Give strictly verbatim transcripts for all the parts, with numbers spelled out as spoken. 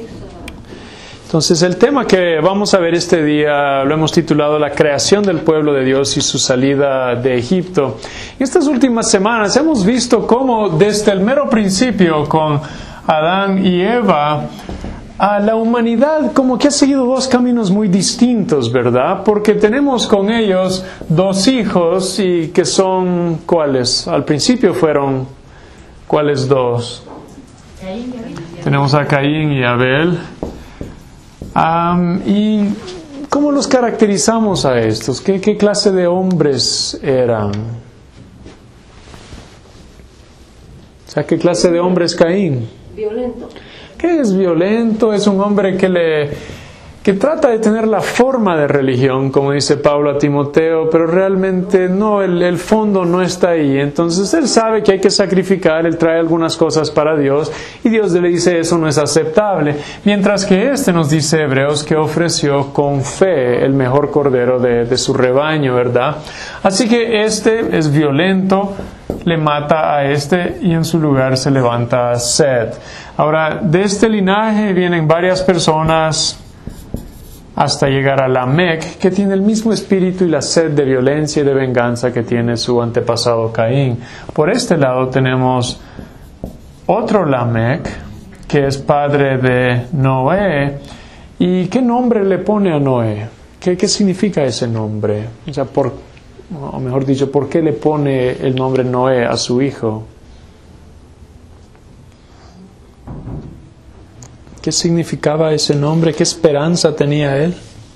Entonces el tema que vamos a ver este día lo hemos titulado La creación del pueblo de Dios y su salida de Egipto. En estas últimas semanas hemos visto cómo desde el mero principio con Adán y Eva, a la humanidad como que ha seguido dos caminos muy distintos, ¿verdad? Porque tenemos con ellos dos hijos y que son, ¿cuáles? Al principio fueron, ¿cuáles dos? Tenemos a Caín y Abel. Um, ¿Y cómo los caracterizamos a estos? ¿Qué, qué clase de hombres eran? O sea, ¿qué clase de hombre es Caín? Violento. ¿Qué es violento? Es un hombre que le que trata de tener la forma de religión, como dice Pablo a Timoteo, pero realmente no, el, el fondo no está ahí. Entonces él sabe que hay que sacrificar, él trae algunas cosas para Dios y Dios le dice eso no es aceptable. Mientras que este nos dice Hebreos que ofreció con fe el mejor cordero de, de su rebaño, ¿verdad? Así que este es violento, le mata a este y en su lugar se levanta Set. Ahora, de este linaje vienen varias personas hasta llegar a Lamec, que tiene el mismo espíritu y la sed de violencia y de venganza que tiene su antepasado Caín. Por este lado tenemos otro Lamec, que es padre de Noé. ¿Y qué nombre le pone a Noé? ¿Qué, qué significa ese nombre? O sea, por, o mejor dicho, ¿por qué le pone el nombre Noé a su hijo? ¿Qué significaba ese nombre? ¿Qué esperanza tenía él?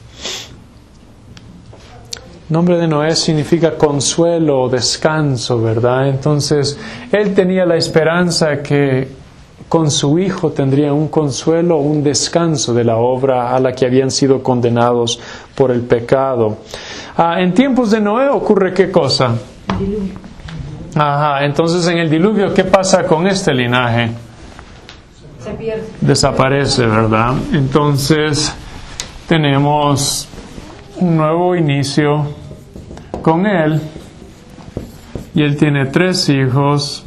El nombre de Noé significa consuelo o descanso, ¿verdad? Entonces, él tenía la esperanza que con su hijo tendría un consuelo o un descanso de la obra a la que habían sido condenados por el pecado. Ah, en tiempos de Noé ocurre ¿qué cosa? Diluvio. Ajá, entonces en el diluvio, ¿qué pasa con este linaje? Se pierde. Desaparece, ¿verdad? Entonces tenemos un nuevo inicio con él y él tiene tres hijos.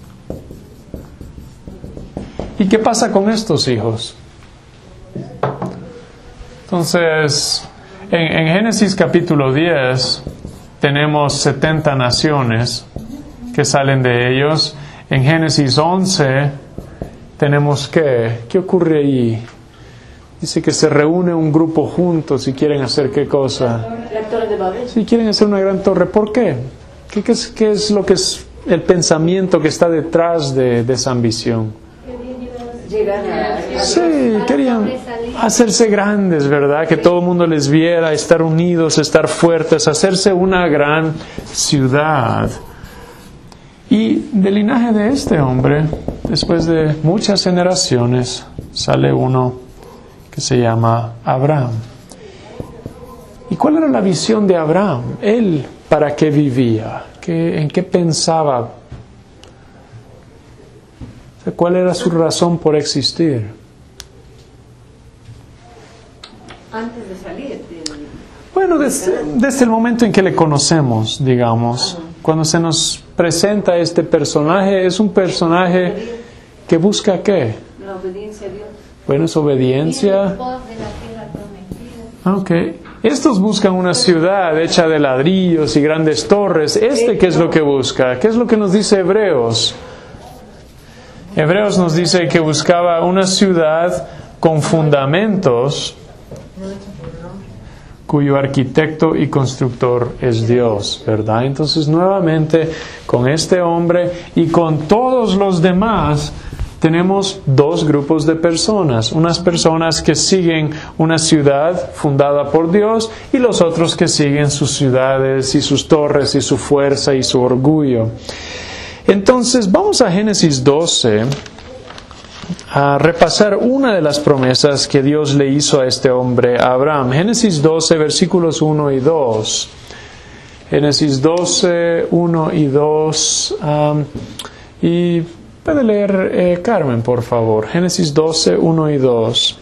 ¿Y qué pasa con estos hijos? Entonces, en, en Génesis capítulo diez tenemos setenta naciones que salen de ellos. En Génesis once tenemos que, ¿qué ocurre ahí? Dice que se reúne un grupo juntos y quieren hacer ¿qué cosa? La torre de Babel. Sí, quieren hacer una gran torre. ¿Por qué? ¿Qué, qué, es, qué es lo que es el pensamiento que está detrás de, de esa ambición? Llegar a... Sí, querían hacerse grandes, ¿verdad? Que todo el mundo les viera, estar unidos, estar fuertes, hacerse una gran ciudad. Y del linaje de este hombre, después de muchas generaciones, sale uno que se llama Abraham. ¿Y cuál era la visión de Abraham? Él, ¿para qué vivía? ¿Qué, ¿En qué pensaba? O sea, ¿cuál era su razón por existir? Antes de salir. De... Bueno, desde, desde el momento en que le conocemos, digamos, uh-huh. Cuando se nos presenta este personaje, es un personaje que busca ¿qué? La obediencia a Dios. Bueno, es obediencia. Ok. Estos buscan una ciudad hecha de ladrillos y grandes torres. ¿Este qué es lo que busca? ¿Qué es lo que nos dice Hebreos? Hebreos nos dice que buscaba una ciudad con fundamentos cuyo arquitecto y constructor es Dios, ¿verdad? Entonces, nuevamente, con este hombre y con todos los demás, tenemos dos grupos de personas. Unas personas que siguen una ciudad fundada por Dios y los otros que siguen sus ciudades y sus torres y su fuerza y su orgullo. Entonces, vamos a Génesis doce a repasar una de las promesas que Dios le hizo a este hombre, a Abraham. Génesis doce, versículos uno y dos. Génesis doce, uno y dos. Um, y puede leer eh, Carmen, por favor. Génesis doce, uno y dos.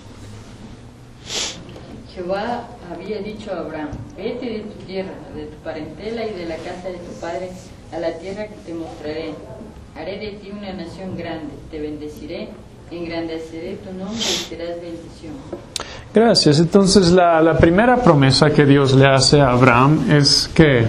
Jehová había dicho a Abraham: vete de tu tierra, de tu parentela y de la casa de tu padre, a la tierra que te mostraré. Haré de ti una nación grande, te bendeciré, engrandeceré tu nombre y serás bendición. Gracias. Entonces la, la primera promesa que Dios le hace a Abraham es que...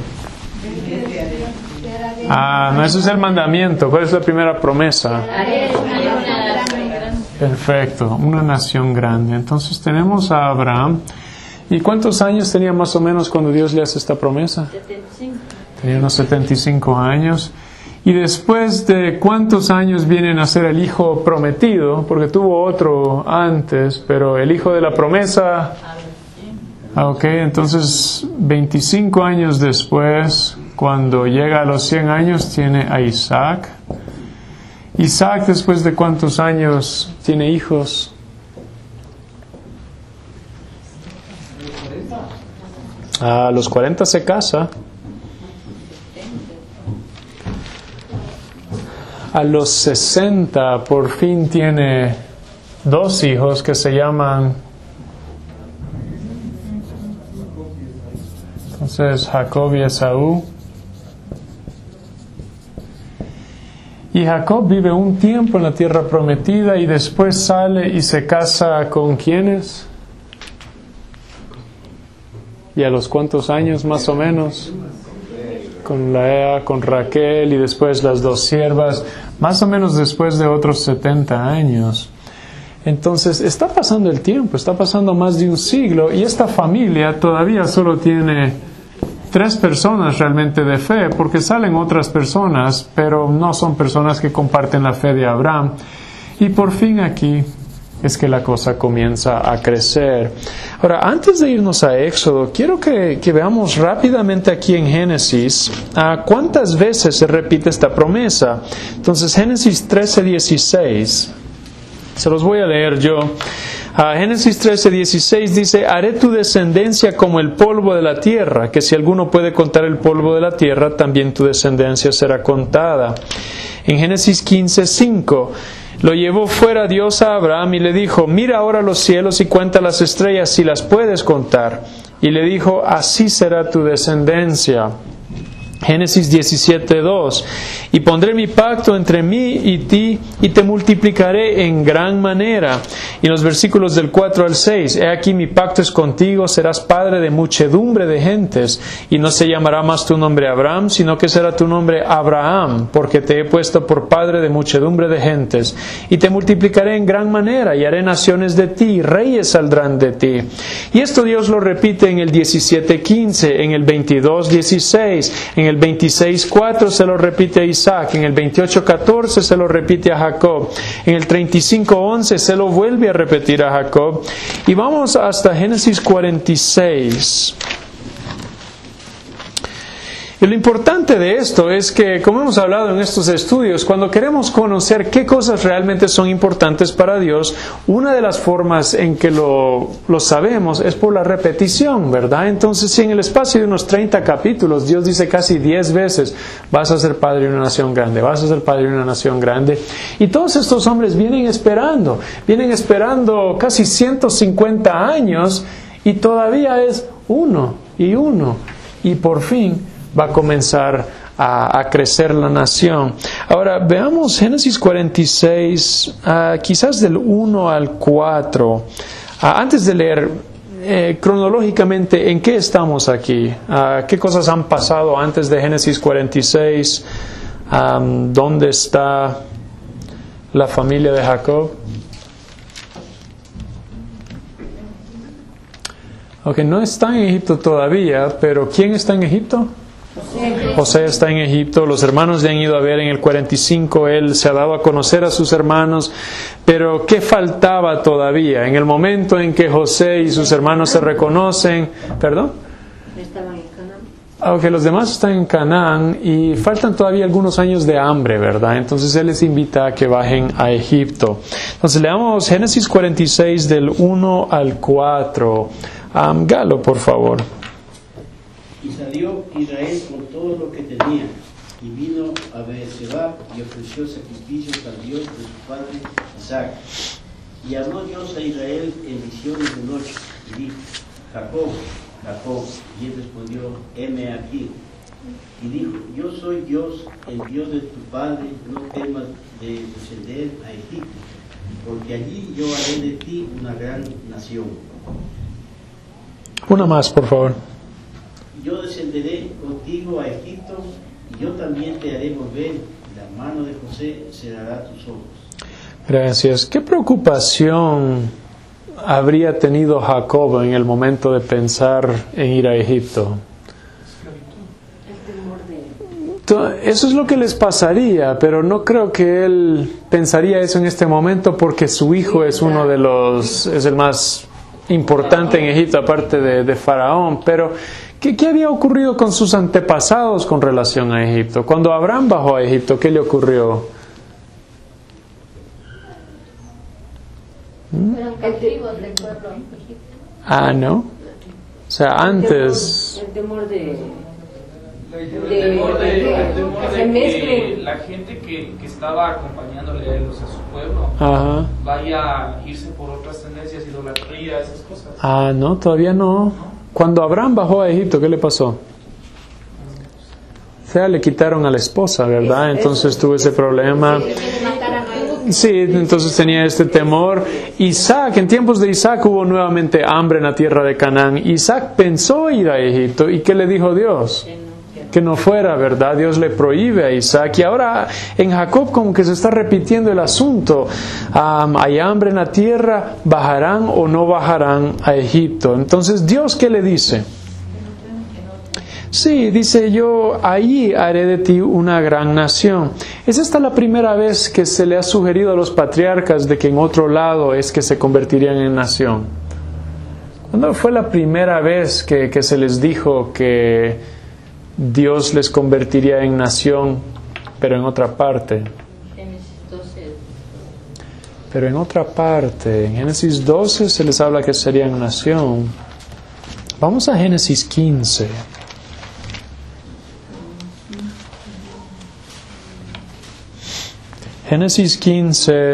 Ah, no, eso es el mandamiento. ¿Cuál es la primera promesa? Haré una nación grande. Perfecto, una nación grande. Entonces tenemos a Abraham. ¿Y cuántos años tenía más o menos cuando Dios le hace esta promesa? setenta y cinco. Tenía unos setenta y cinco años. Y después de cuántos años vienen a ser el hijo prometido, porque tuvo otro antes, pero el hijo de la promesa, ah, ok, entonces veinticinco años después, cuando llega a los cien años, tiene a Isaac. Isaac, después de cuántos años tiene hijos? A los cuarenta se casa. A los sesenta por fin tiene dos hijos que se llaman, entonces, Jacob y Esaú. Y Jacob vive un tiempo en la tierra prometida y después sale y se casa ¿con quiénes? ¿Y a los cuántos años más o menos? Con Lea, con Raquel y después las dos siervas, más o menos después de otros setenta años. Entonces está pasando el tiempo, está pasando más de un siglo y esta familia todavía solo tiene tres personas realmente de fe, porque salen otras personas, pero no son personas que comparten la fe de Abraham. Y por fin aquí es que la cosa comienza a crecer. Ahora, antes de irnos a Éxodo, quiero que, que veamos rápidamente aquí en Génesis uh, cuántas veces se repite esta promesa. Entonces, Génesis trece dieciséis, se los voy a leer yo. Uh, Génesis trece dieciséis dice: haré tu descendencia como el polvo de la tierra, que si alguno puede contar el polvo de la tierra, también tu descendencia será contada. En Génesis quince cinco, lo llevó fuera Dios a Abraham y le dijo: mira ahora los cielos y cuenta las estrellas si las puedes contar. Y le dijo: así será tu descendencia. Génesis diecisiete dos, y pondré mi pacto entre mí y ti y te multiplicaré en gran manera. Y en los versículos del cuatro al seis, he aquí mi pacto es contigo, serás padre de muchedumbre de gentes, y no se llamará más tu nombre Abraham, sino que será tu nombre Abraham, porque te he puesto por padre de muchedumbre de gentes. Y te multiplicaré en gran manera, y haré naciones de ti, reyes saldrán de ti. Y esto Dios lo repite en el diecisiete quince, en el veintidós dieciséis, en el veintiséis cuatro se lo repite a Isaac, en el veintiocho catorce se lo repite a Jacob, en el treinta y cinco once se lo vuelve a repetir a Jacob, y vamos hasta Génesis cuarenta y seis. Y lo importante de esto es que, como hemos hablado en estos estudios, cuando queremos conocer qué cosas realmente son importantes para Dios, una de las formas en que lo, lo sabemos es por la repetición, ¿verdad? Entonces, si en el espacio de unos treinta capítulos Dios dice casi diez veces: vas a ser padre de una nación grande, vas a ser padre de una nación grande, y todos estos hombres vienen esperando, vienen esperando casi ciento cincuenta años, y todavía es uno y uno, y por fin va a comenzar a, a crecer la nación. Ahora veamos Génesis cuarenta y seis, uh, quizás del uno al cuatro. Uh, antes de leer, eh, cronológicamente, ¿en qué estamos aquí? Uh, ¿Qué cosas han pasado antes de Génesis cuarenta y seis? Um, ¿Dónde está la familia de Jacob? Ok, no está en Egipto todavía, pero ¿quién está en Egipto? José está en Egipto, los hermanos le han ido a ver en el cuarenta y cinco, él se ha dado a conocer a sus hermanos, pero ¿qué faltaba todavía? En el momento en que José y sus hermanos se reconocen, ¿perdón? Estaban en Canaán. Aunque los demás están en Canaán y faltan todavía algunos años de hambre, ¿verdad? Entonces él les invita a que bajen a Egipto. Entonces leamos Génesis cuarenta y seis del uno al cuatro. Um, Galo, por favor. Y salió Israel con todo lo que tenía, y vino a Beerseba y ofreció sacrificios al Dios de su padre Isaac. Y habló Dios a Israel en visiones de noche, y dijo: Jacob, Jacob. Y él respondió: heme aquí. Y dijo: yo soy Dios, el Dios de tu padre, no temas de descender a Egipto, porque allí yo haré de ti una gran nación. Una más, por favor. Yo descenderé contigo a Egipto, y yo también te haré volver, y la mano de José cerrará tus ojos. Gracias. ¿Qué preocupación habría tenido Jacob en el momento de pensar en ir a Egipto? Eso es lo que les pasaría, pero no creo que él pensaría eso en este momento porque su hijo es uno de los, es el más importante en Egipto aparte de, de Faraón. Pero ¿qué, ¿qué había ocurrido con sus antepasados con relación a Egipto? Cuando Abraham bajó a Egipto, ¿qué le ocurrió? Fueron cautivos del pueblo egipcio. Ah, ¿no? O sea, antes... El temor de... El de- temor de, de- el temor se de que mezclen. la gente que, que estaba acompañándole a ellos a su pueblo Ajá. vaya a irse por otras tendencias, idolatría, esas cosas. Ah, no, todavía no. Cuando Abraham bajó a Egipto, ¿qué le pasó? O sea, le quitaron a la esposa, ¿verdad? Entonces tuvo ese problema. Sí, entonces tenía este temor. Isaac, en tiempos de Isaac hubo nuevamente hambre en la tierra de Canaán. Isaac pensó ir a Egipto. ¿Y qué le dijo Dios? Que no fuera, ¿verdad? Dios le prohíbe a Isaac. Y ahora en Jacob como que se está repitiendo el asunto. Um, hay hambre en la tierra, ¿bajarán o no bajarán a Egipto? Entonces, ¿Dios qué le dice? Sí, dice yo, ahí haré de ti una gran nación. ¿Es esta la primera vez que se le ha sugerido a los patriarcas de que en otro lado es que se convertirían en nación? ¿Cuándo fue la primera vez que, que se les dijo que Dios les convertiría en nación, pero en otra parte? Génesis doce. Pero en otra parte, en Génesis doce se les habla que serían nación. Vamos a Génesis quince. Génesis quince,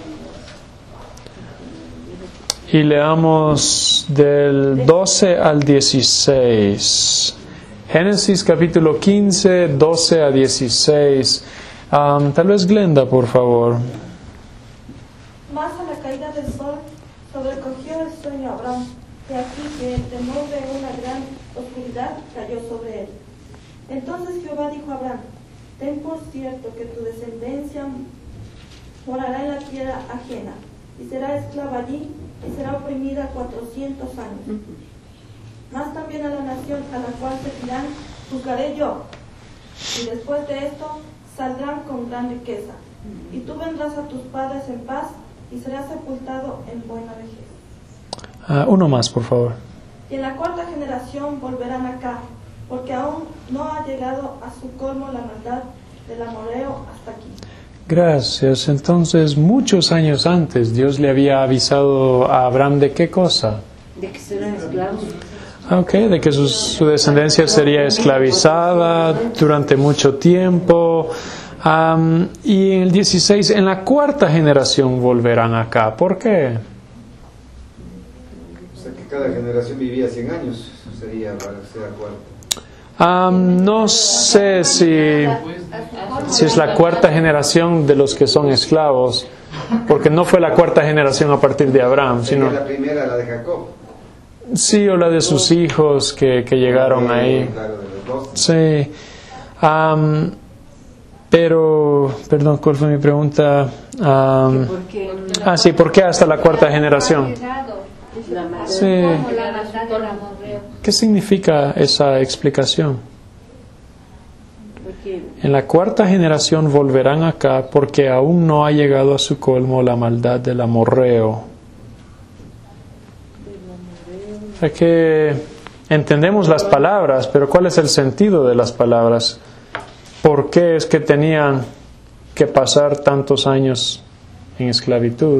y leamos del doce al dieciséis. Génesis capítulo quince, doce a dieciséis. Um, tal vez Glenda, por favor. Más a la caída del sol sobrecogió el sueño a Abraham, y aquí que el temor de una gran oscuridad cayó sobre él. Entonces Jehová dijo a Abraham: ten por cierto que tu descendencia morará en la tierra ajena, y será esclava allí, y será oprimida cuatrocientos años. Más también a la nación a la cual se dirán: juzgaré yo, y después de esto saldrán con gran riqueza, y tú vendrás a tus padres en paz, y serás sepultado en buena vejez. Uh, uno más, por favor. Y en la cuarta generación volverán acá, porque aún no ha llegado a su colmo la maldad del amorreo hasta aquí. Gracias. Entonces, muchos años antes, Dios le había avisado a Abraham de qué cosa. De que serán esclavos. Ok, de que su, su descendencia sería esclavizada durante mucho tiempo. Um, y en el dieciséis, en la cuarta generación volverán acá. ¿Por qué? O sea que cada generación vivía cien años, sería para ser la cuarta. Um, no sé si, si es la cuarta generación de los que son esclavos, porque no fue la cuarta generación a partir de Abraham, Sería sino la primera, la de Jacob. sí, o la de sus hijos que, que llegaron ahí. Claro, de los doce. Sí. Um, pero, perdón, ¿cuál fue mi pregunta? Um, Porque ah, sí, ¿por qué hasta la cuarta generación? la maldad. Sí. Como la maldad del amorreo. ¿Qué significa esa explicación? Porque En la cuarta generación volverán acá porque aún no ha llegado a su colmo la maldad del amorreo. Es que entendemos las palabras, pero ¿cuál es el sentido de las palabras? ¿Por qué es que tenían que pasar tantos años en esclavitud?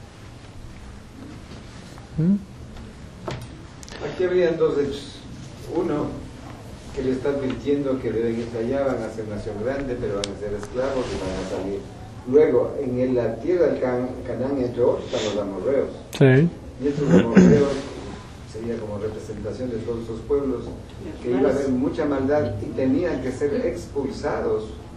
¿Mm? Aquí habrían dos hechos. Uno, que le está advirtiendo que deben ir allá, van a ser nación grande, pero van a ser esclavos y van a salir. Luego, en la tierra del Can- Canaán, entre otros, están los amorreos. Sí. Y estos amorreos sería como representación de todos esos pueblos, que iba a haber mucha maldad y tenían que ser expulsados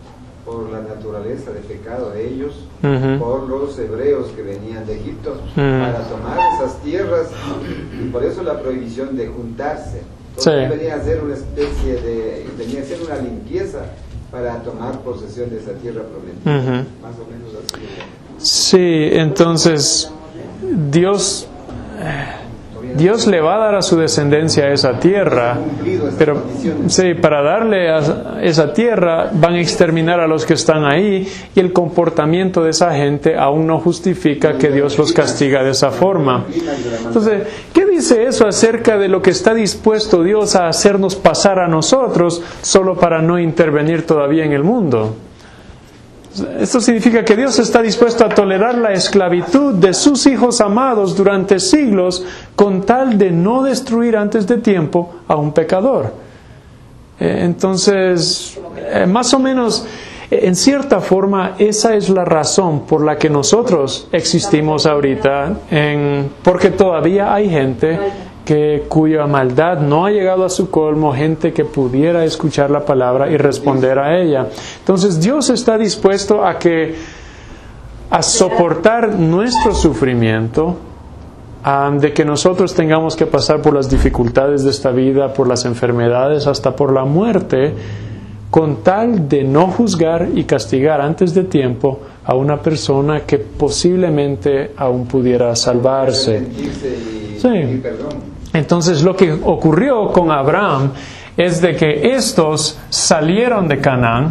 por la naturaleza de pecado de ellos, Ujú. por los hebreos que venían de Egipto, Mm. para tomar esas tierras, y por eso la prohibición de juntarse. Entonces Sí. venía a ser una especie de, venía a ser una limpieza para tomar posesión de esa tierra prometida, Ujú. más o menos así. Sí, entonces Dios, Dios le va a dar a su descendencia esa tierra, pero sí, para darle a esa tierra van a exterminar a los que están ahí, y el comportamiento de esa gente aún no justifica que Dios los castiga de esa forma. Entonces, ¿qué dice eso acerca de lo que está dispuesto Dios a hacernos pasar a nosotros solo para no intervenir todavía en el mundo? Esto significa que Dios está dispuesto a tolerar la esclavitud de sus hijos amados durante siglos con tal de no destruir antes de tiempo a un pecador. Eh, entonces, eh, más o menos, eh, en cierta forma, esa es la razón por la que nosotros existimos ahorita, en, porque todavía hay gente que cuya maldad no ha llegado a su colmo, gente que pudiera escuchar la palabra y responder a ella. Entonces Dios está dispuesto a que a soportar nuestro sufrimiento, um, de que nosotros tengamos que pasar por las dificultades de esta vida, por las enfermedades, hasta por la muerte, con tal de no juzgar y castigar antes de tiempo a una persona que posiblemente aún pudiera salvarse. Sí. Entonces lo que ocurrió con Abraham es de que estos salieron de Canaán,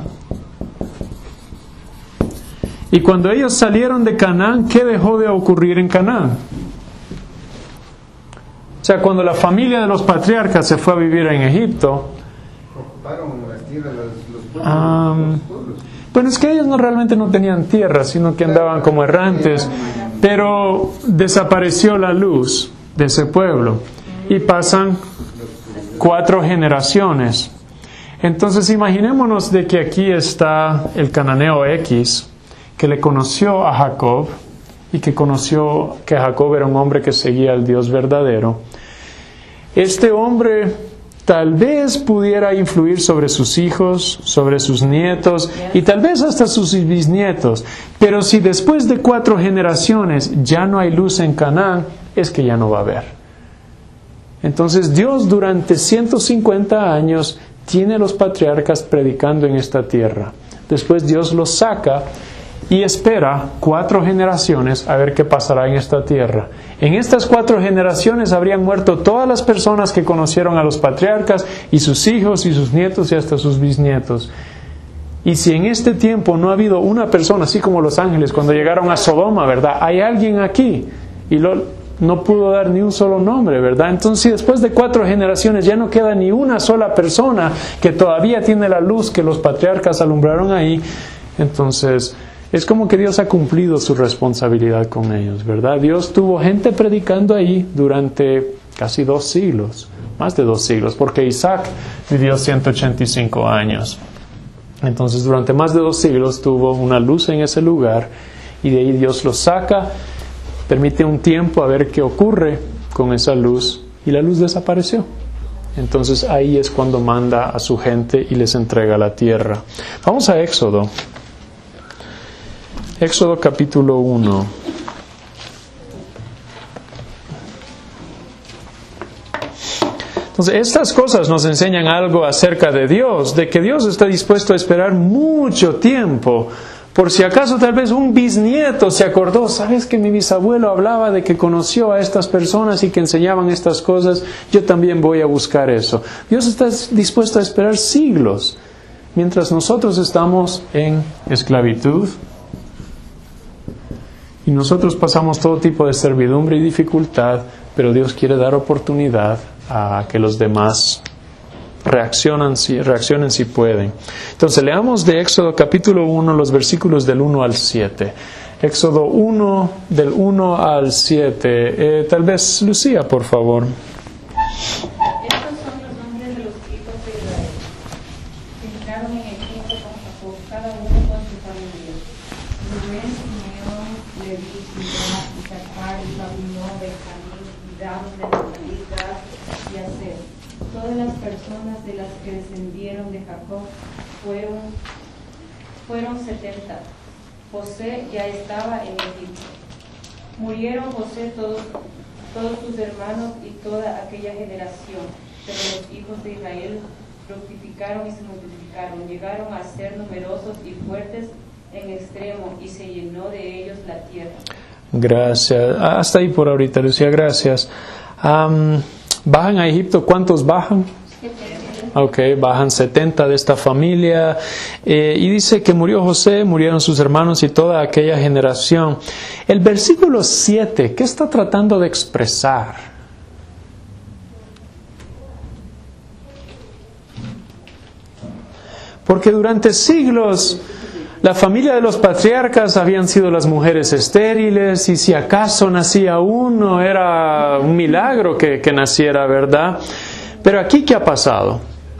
y cuando ellos salieron de Canaán, ¿qué dejó de ocurrir en Canaán? O sea, cuando la familia de los patriarcas se fue a vivir en Egipto, ocuparon las tierras, los, los pueblos, um, los pueblos. Bueno, es que ellos no realmente no tenían tierra, sino que andaban como errantes, pero desapareció la luz de ese pueblo y pasan cuatro generaciones. Entonces imaginémonos de que aquí está el cananeo X, que le conoció a Jacob y que conoció que Jacob era un hombre que seguía al Dios verdadero. Este hombre tal vez pudiera influir sobre sus hijos, sobre sus nietos y tal vez hasta sus bisnietos. Pero si después de cuatro generaciones ya no hay luz en Canaán, es que ya no va a haber. Entonces Dios durante ciento cincuenta años tiene a los patriarcas predicando en esta tierra. Después Dios los saca y espera cuatro generaciones a ver qué pasará en esta tierra. En estas cuatro generaciones habrían muerto todas las personas que conocieron a los patriarcas, y sus hijos y sus nietos y hasta sus bisnietos. Y si en este tiempo no ha habido una persona, así como los ángeles cuando llegaron a Sodoma, ¿verdad? Hay alguien aquí y lo, no pudo dar ni un solo nombre, ¿verdad? Entonces, si después de cuatro generaciones ya no queda ni una sola persona que todavía tiene la luz que los patriarcas alumbraron ahí, entonces es como que Dios ha cumplido su responsabilidad con ellos, ¿verdad? Dios tuvo gente predicando ahí durante casi dos siglos, más de dos siglos, porque Isaac vivió ciento ochenta y cinco años. Entonces, durante más de dos siglos tuvo una luz en ese lugar, y de ahí Dios lo saca, permite un tiempo a ver qué ocurre con esa luz, y la luz desapareció. Entonces ahí es cuando manda a su gente y les entrega la tierra. Vamos a Éxodo. Éxodo capítulo uno. Entonces, estas cosas nos enseñan algo acerca de Dios, de que Dios está dispuesto a esperar mucho tiempo. Por si acaso tal vez un bisnieto se acordó, ¿sabes que mi bisabuelo hablaba de que conoció a estas personas y que enseñaban estas cosas? Yo también voy a buscar eso. Dios está dispuesto a esperar siglos, mientras nosotros estamos en esclavitud y nosotros pasamos todo tipo de servidumbre y dificultad, pero Dios quiere dar oportunidad a que los demás reaccionan si, reaccionen si pueden. Entonces leamos de Éxodo capítulo uno los versículos del uno al siete. Éxodo uno del uno al siete. Eh, tal vez Lucía, por favor. Estos son los nombres de los hijos de Israel que entraron en Egipto con Jacob, cada uno con su familia: Rubén, Simeón, Leví, Judá, Isaacar, Zabulón, Benjamín, Dan, Neftalí, Gad y Aser. Todas las personas de las que descendieron de Jacob fueron fueron setenta. José ya estaba en Egipto. Murieron José todos, todos sus hermanos y toda aquella generación, pero los hijos de Israel fructificaron y se multiplicaron, llegaron a ser numerosos y fuertes en extremo, y se llenó de ellos la tierra. Gracias. Hasta ahí por ahorita, Lucía, gracias. Um, ¿Bajan a Egipto? ¿Cuántos bajan? Ok, bajan setenta de esta familia. Eh, y dice que murió José, murieron sus hermanos y toda aquella generación. El versículo siete, ¿qué está tratando de expresar? Porque durante siglos la familia de los patriarcas habían sido las mujeres estériles, y si acaso nacía uno era un milagro que, que naciera, ¿verdad? Pero aquí, ¿qué ha pasado?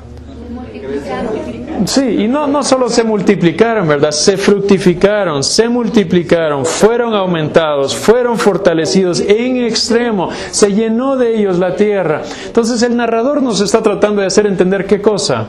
Sí, y no, no solo se multiplicaron, ¿verdad? Se fructificaron, se multiplicaron, fueron aumentados, fueron fortalecidos en extremo, se llenó de ellos la tierra. Entonces el narrador nos está tratando de hacer entender ¿qué cosa?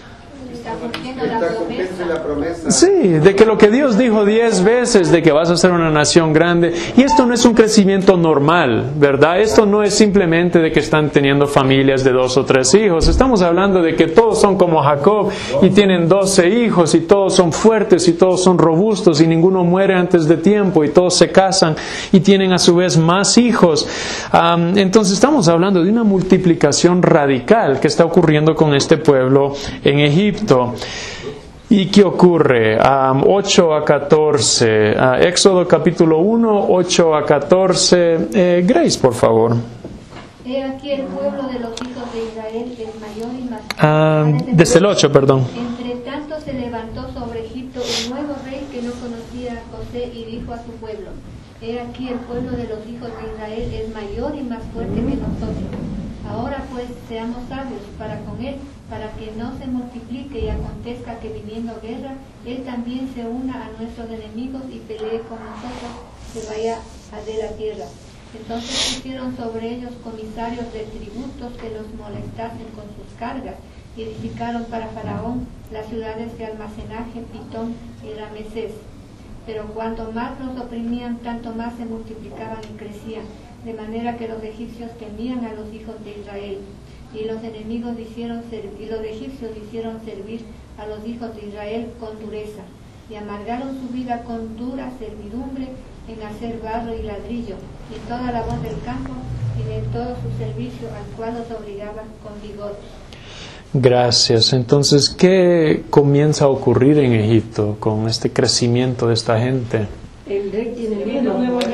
Está cumpliendo la promesa. Sí, de que lo que Dios dijo diez veces, de que vas a ser una nación grande, y esto no es un crecimiento normal, ¿verdad? Esto no es simplemente de que están teniendo familias de dos o tres hijos. Estamos hablando de que todos son como Jacob y tienen doce hijos, y todos son fuertes y todos son robustos, y ninguno muere antes de tiempo, y todos se casan y tienen a su vez más hijos. Um, entonces estamos hablando de una multiplicación radical que está ocurriendo con este pueblo en Egipto. ¿Y qué ocurre? Um, ocho a catorce, uh, Éxodo capítulo uno, ocho a catorce. Eh, Grace, por favor. He aquí el pueblo de los hijos de Israel es mayor y más. Uh, desde el ocho, perdón. Entre tanto se levantó sobre Egipto un nuevo rey que no conocía a José, y dijo a su pueblo: He aquí el pueblo de los hijos de Israel es mayor y más fuerte que nosotros. Ahora pues seamos sabios para con él, para que no se multiplique y acontezca que viniendo guerra, él también se una a nuestros enemigos y pelee con nosotros, que vaya a de la tierra. Entonces pusieron sobre ellos comisarios de tributos que los molestasen con sus cargas, y edificaron para Faraón las ciudades de almacenaje, Pitón y Ramesés. Pero cuanto más los oprimían, tanto más se multiplicaban y crecían, de manera que los egipcios temían a los hijos de Israel. Y los enemigos hicieron ser, y los egipcios hicieron servir a los hijos de Israel con dureza, y amargaron su vida con dura servidumbre en hacer barro y ladrillo, y toda labor del campo, y en todo su servicio, al cual los obligaban con vigor. Gracias. Entonces, ¿qué comienza a ocurrir en Egipto con este crecimiento de esta gente? El rey tiene miedo.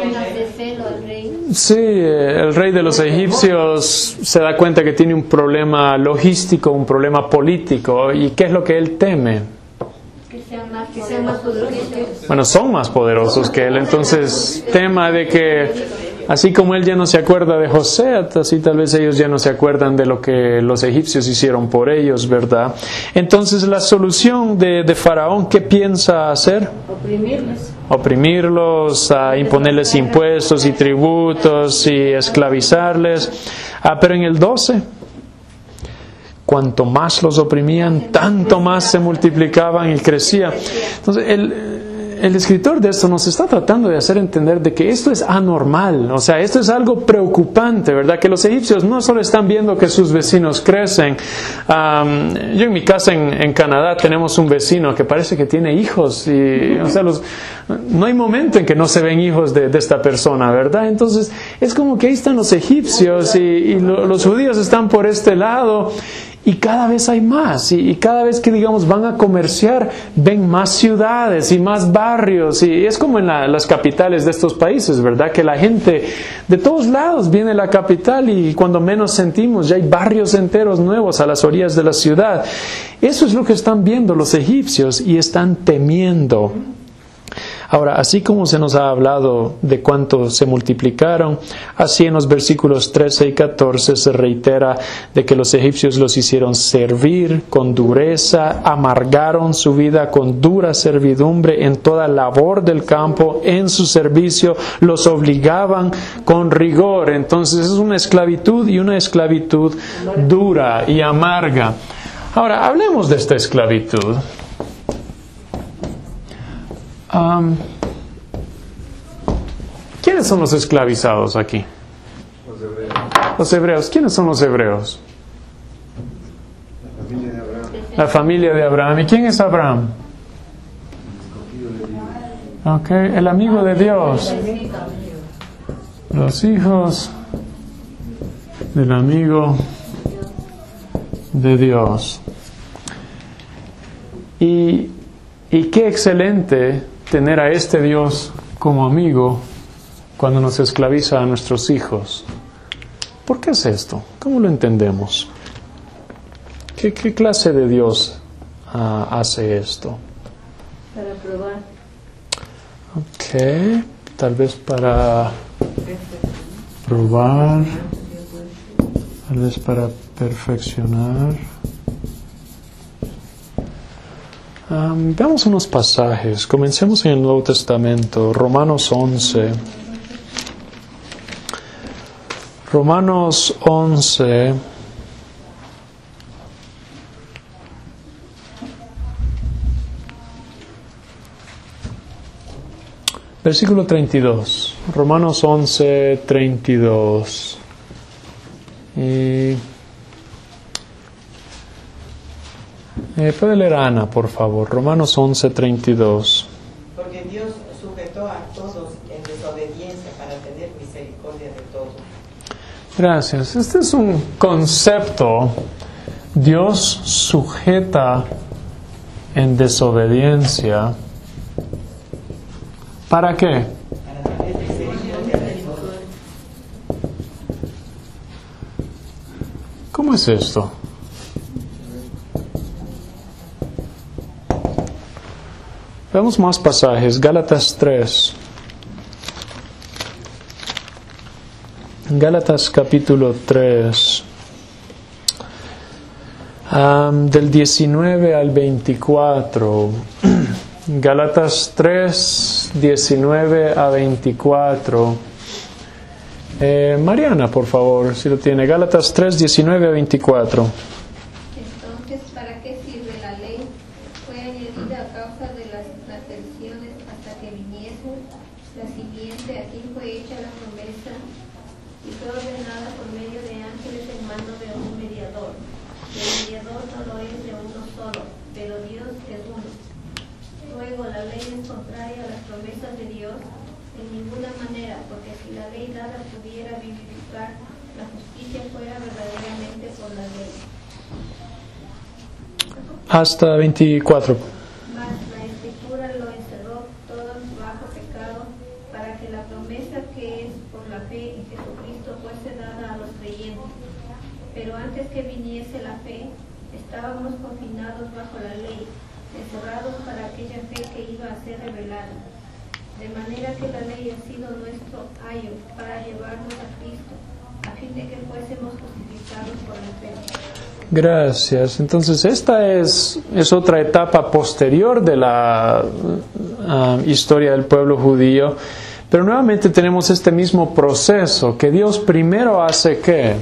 Sí, el rey de los egipcios se da cuenta que tiene un problema logístico, un problema político. ¿Y qué es lo que él teme? Que sean más, que sean más poderosos. Bueno, son más poderosos que él. Entonces, tema de que, así como él ya no se acuerda de José, así tal vez ellos ya no se acuerdan de lo que los egipcios hicieron por ellos, ¿verdad? Entonces, la solución de, de Faraón, ¿qué piensa hacer? Oprimirlos. Oprimirlos, a imponerles impuestos y tributos y esclavizarles. Ah, pero en el doce, cuanto más los oprimían, tanto más se multiplicaban y crecían. Entonces, el... El escritor de esto nos está tratando de hacer entender de que esto es anormal, o sea, esto es algo preocupante, ¿verdad? Que los egipcios no solo están viendo que sus vecinos crecen. Um, yo en mi casa en, en Canadá tenemos un vecino que parece que tiene hijos y, o sea, los, no hay momento en que no se ven hijos de, de esta persona, ¿verdad? Entonces, es como que ahí están los egipcios y, y lo, los judíos están por este lado. Y cada vez hay más, y, y cada vez que, digamos, van a comerciar, ven más ciudades y más barrios, y es como en la, las capitales de estos países, ¿verdad? Que la gente de todos lados viene a la capital, y cuando menos sentimos, ya hay barrios enteros nuevos a las orillas de la ciudad. Eso es lo que están viendo los egipcios, y están temiendo. Ahora, así como se nos ha hablado de cuánto se multiplicaron, así en los versículos trece y catorce se reitera de que los egipcios los hicieron servir con dureza, amargaron su vida con dura servidumbre en toda labor del campo, en su servicio, los obligaban con rigor. Entonces es una esclavitud, y una esclavitud dura y amarga. Ahora, hablemos de esta esclavitud. Um, ¿Quiénes son los esclavizados aquí? Los hebreos. Los hebreos. ¿Quiénes son los hebreos? La familia de Abraham. La familia de Abraham. ¿Y quién es Abraham? Ok, el amigo de Dios. Los hijos del amigo de Dios. Y, y qué excelente tener a este Dios como amigo cuando nos esclaviza a nuestros hijos. ¿Por qué es esto? ¿Cómo lo entendemos? ¿Qué, qué clase de Dios uh, hace esto? Para probar. Ok, tal vez para probar, tal vez para perfeccionar. Um, veamos unos pasajes. Comencemos en el Nuevo Testamento, Romanos once. Romanos once. Versículo treinta y dos. Romanos once, treinta y dos. Y Eh, puede leer Ana, por favor. Romanos once, treinta y dos. Porque Dios sujetó a todos en desobediencia para tener misericordia de todos. Gracias. Este es un concepto. Dios sujeta en desobediencia. ¿Para qué? Para tener misericordia de todos. ¿Cómo es esto? Veamos más pasajes. Gálatas tres. Gálatas capítulo tres. Um, del diecinueve al veinticuatro. Gálatas tres, diecinueve a veinticuatro. Eh, Mariana, por favor, si lo tiene. Gálatas tres, diecinueve a veinticuatro. Entonces, ¿para qué sirve la ley? Fue añadida a causa de las transgresiones hasta que viniese la simiente a quien fue hecha la promesa y fue ordenada por medio de ángeles en mano de un mediador. Y el mediador no lo es de uno solo, pero Dios es uno. Luego, la ley es contraria a las promesas de Dios en ninguna manera, porque si la ley dada pudiera vivificar, la justicia fuera verdaderamente por la ley. Hasta veinticuatro. Mas la Escritura lo encerró todos bajo pecado, para que la promesa que es por la fe en Jesucristo fuese dada a los creyentes. Pero antes que viniese la fe, estábamos confinados bajo la ley, encerrados para aquella fe que iba a ser revelada. De manera que la ley ha sido nuestro ayo para llevarnos a Cristo, a fin de que fuésemos justificados por la fe. Gracias. Entonces, esta es, es otra etapa posterior de la uh, historia del pueblo judío, pero nuevamente tenemos este mismo proceso, que Dios primero hace ¿qué?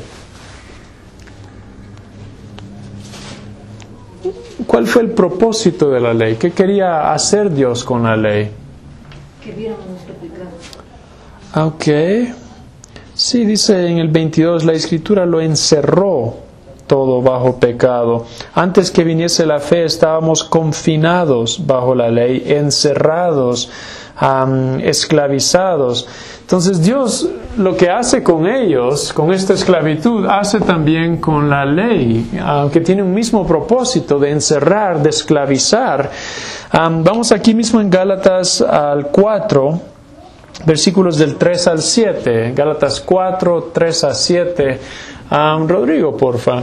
¿Cuál fue el propósito de la ley? ¿Qué quería hacer Dios con la ley? Que viéramos nuestro pecado. Ok. Sí, dice en el veintidós, la Escritura lo encerró todo bajo pecado. Antes que viniese la fe estábamos confinados bajo la ley, encerrados, um, esclavizados. Entonces Dios lo que hace con ellos, con esta esclavitud, hace también con la ley, aunque uh, tiene un mismo propósito de encerrar, de esclavizar. Um, vamos aquí mismo en Gálatas al cuatro, versículos del tres al siete. Gálatas cuatro, tres a siete. Um, Rodrigo, porfa.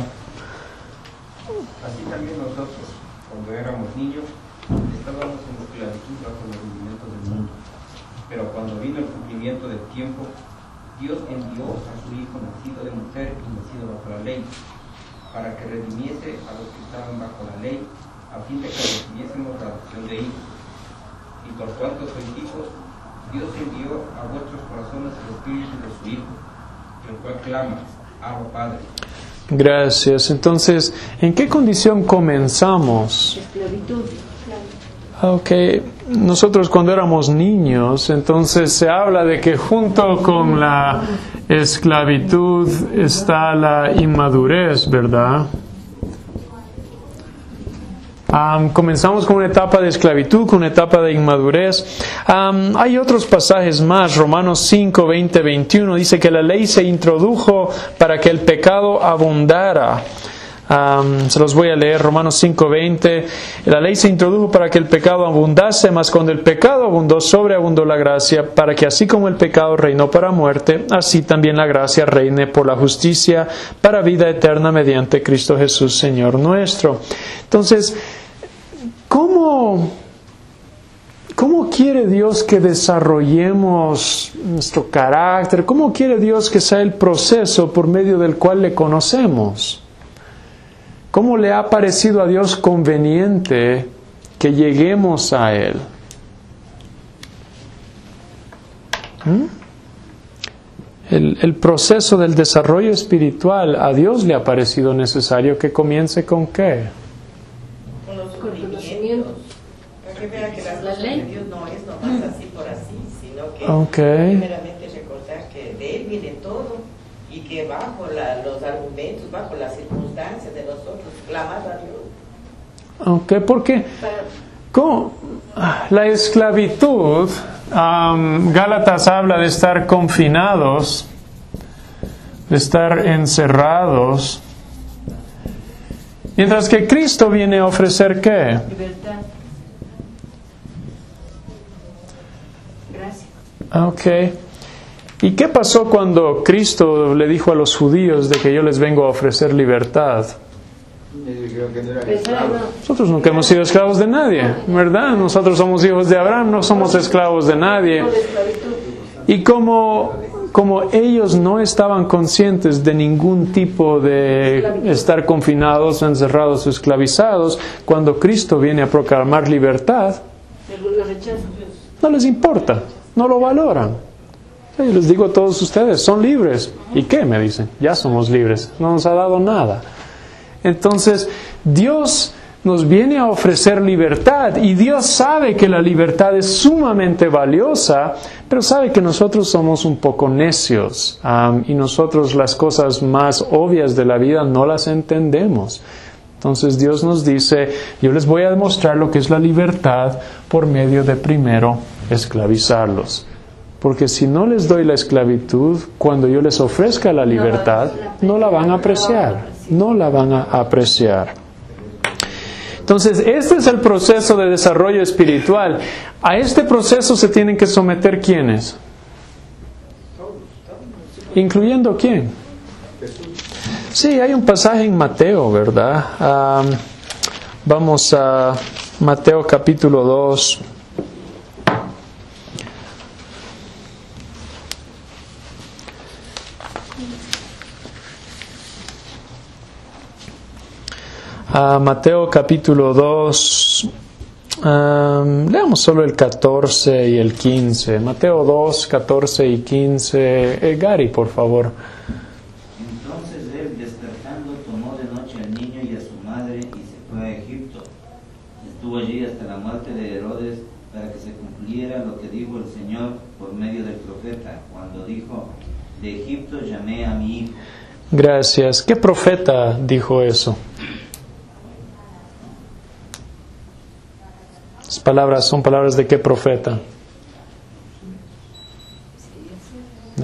Así también nosotros, cuando éramos niños, estábamos en esclavitud bajo los rudimentos del mundo. Pero cuando vino el cumplimiento del tiempo, Dios envió a su Hijo nacido de mujer y nacido bajo la ley, para que redimiese a los que estaban bajo la ley, a fin de que recibiésemos la adopción de hijos. Y por cuanto sois hijos, Dios envió a vuestros corazones el Espíritu de su Hijo, el cual clama, Abba, Padre. Gracias. Entonces, ¿en qué condición comenzamos? Esclavitud. Ok, nosotros cuando éramos niños, entonces se habla de que junto con la esclavitud está la inmadurez, ¿verdad? Um, comenzamos con una etapa de esclavitud, con una etapa de inmadurez. Um, hay otros pasajes más. Romanos cinco, veinte, veintiuno dice que la ley se introdujo para que el pecado abundara. Um, se los voy a leer. Romanos cinco, veinte. La ley se introdujo para que el pecado abundase, mas cuando el pecado abundó, sobreabundó la gracia, para que así como el pecado reinó para muerte, así también la gracia reine por la justicia para vida eterna mediante Cristo Jesús, Señor nuestro. Entonces, ¿Cómo, ¿Cómo quiere Dios que desarrollemos nuestro carácter? ¿Cómo quiere Dios que sea el proceso por medio del cual le conocemos? ¿Cómo le ha parecido a Dios conveniente que lleguemos a Él? ¿Mm? El, el proceso del desarrollo espiritual, a Dios le ha parecido necesario que comience ¿con qué? Que vea que las leyes de Dios no es nomás así por así, sino que okay. primeramente recordar que de Él viene todo y que bajo la, los argumentos, bajo las circunstancias de nosotros, clamar a Dios. Ok, porque ¿cómo? La esclavitud, um, Gálatas habla de estar confinados, de estar encerrados, mientras que Cristo viene a ofrecer ¿qué? Libertad. Ok. ¿Y qué pasó cuando Cristo le dijo a los judíos de que yo les vengo a ofrecer libertad? Nosotros nunca hemos sido esclavos de nadie, ¿verdad? Nosotros somos hijos de Abraham, no somos esclavos de nadie. Y como, como ellos no estaban conscientes de ningún tipo de estar confinados, encerrados o esclavizados, cuando Cristo viene a proclamar libertad, no les importa. No lo valoran. Yo les digo a todos ustedes, son libres. ¿Y qué? Me dicen, ya somos libres. No nos ha dado nada. Entonces, Dios nos viene a ofrecer libertad y Dios sabe que la libertad es sumamente valiosa, pero sabe que nosotros somos un poco necios um, y nosotros las cosas más obvias de la vida no las entendemos. Entonces Dios nos dice, yo les voy a demostrar lo que es la libertad por medio de primero esclavizarlos. Porque si no les doy la esclavitud, cuando yo les ofrezca la libertad, no la van a apreciar. No la van a apreciar. Entonces, este es el proceso de desarrollo espiritual. A este proceso se tienen que someter ¿quiénes? ¿Incluyendo quién? Sí, hay un pasaje en Mateo, ¿verdad? Um, vamos a Mateo capítulo dos. Uh, Mateo capítulo dos, um, leamos solo el catorce y el quince. Mateo dos, catorce y quince. Eh, Gary, por favor. Entonces él, despertando, tomó de noche al niño y a su madre y se fue a Egipto. Estuvo allí hasta la muerte de Herodes, para que se cumpliera lo que dijo el Señor por medio del profeta, cuando dijo, de Egipto llamé a mi hijo. Gracias. ¿Qué profeta dijo eso? Las palabras son palabras de qué profeta. ¿No?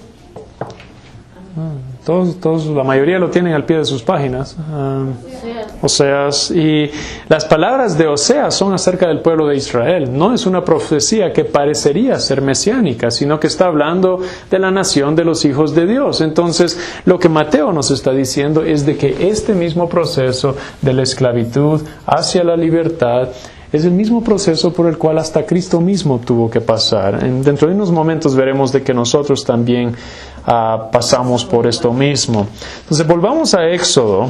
Ah, todos, todos, la mayoría lo tienen al pie de sus páginas. Ah, Oseas. Y las palabras de Oseas son acerca del pueblo de Israel. No es una profecía que parecería ser mesiánica, sino que está hablando de la nación de los hijos de Dios. Entonces, lo que Mateo nos está diciendo es de que este mismo proceso de la esclavitud hacia la libertad es el mismo proceso por el cual hasta Cristo mismo tuvo que pasar. En, dentro de unos momentos veremos de que nosotros también uh, pasamos por esto mismo. Entonces volvamos a Éxodo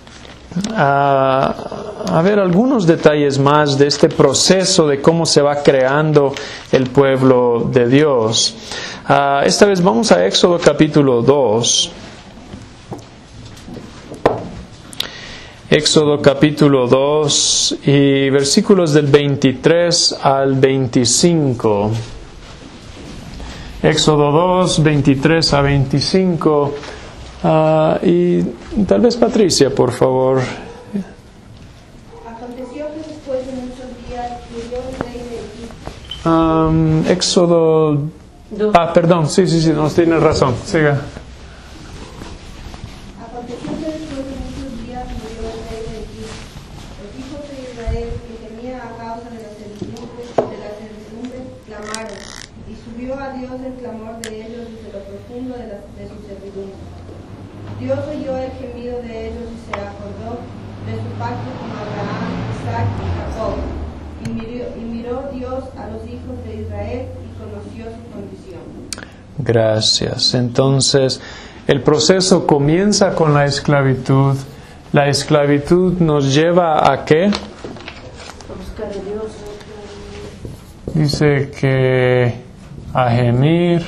a, a ver algunos detalles más de este proceso de cómo se va creando el pueblo de Dios. Uh, esta vez vamos a Éxodo capítulo dos. Éxodo capítulo dos y versículos del veintitrés al veinticinco. Éxodo dos, veintitrés a veinticinco. Uh, y tal vez Patricia, por favor. Aconteció que después de muchos días murió el rey de Egipto. Um, Éxodo... Ah, perdón, sí, sí, sí, no, tienes razón. Siga. Aconteció que después de muchos días murió el rey de Egipto. Los hijos de Israel, que temían a causa de la servidumbre, de la servidumbre, clamaron, y subió a Dios el clamor de ellos desde lo profundo de, la, de su servidumbre. Dios oyó el gemido de ellos y se acordó de su pacto con Abraham, Isaac y Jacob. Y miró, y miró Dios a los hijos de Israel y conoció su condición. Gracias. Entonces, el proceso comienza con la esclavitud. La esclavitud nos lleva a ¿qué? Buscar a Dios. Dice que a gemir.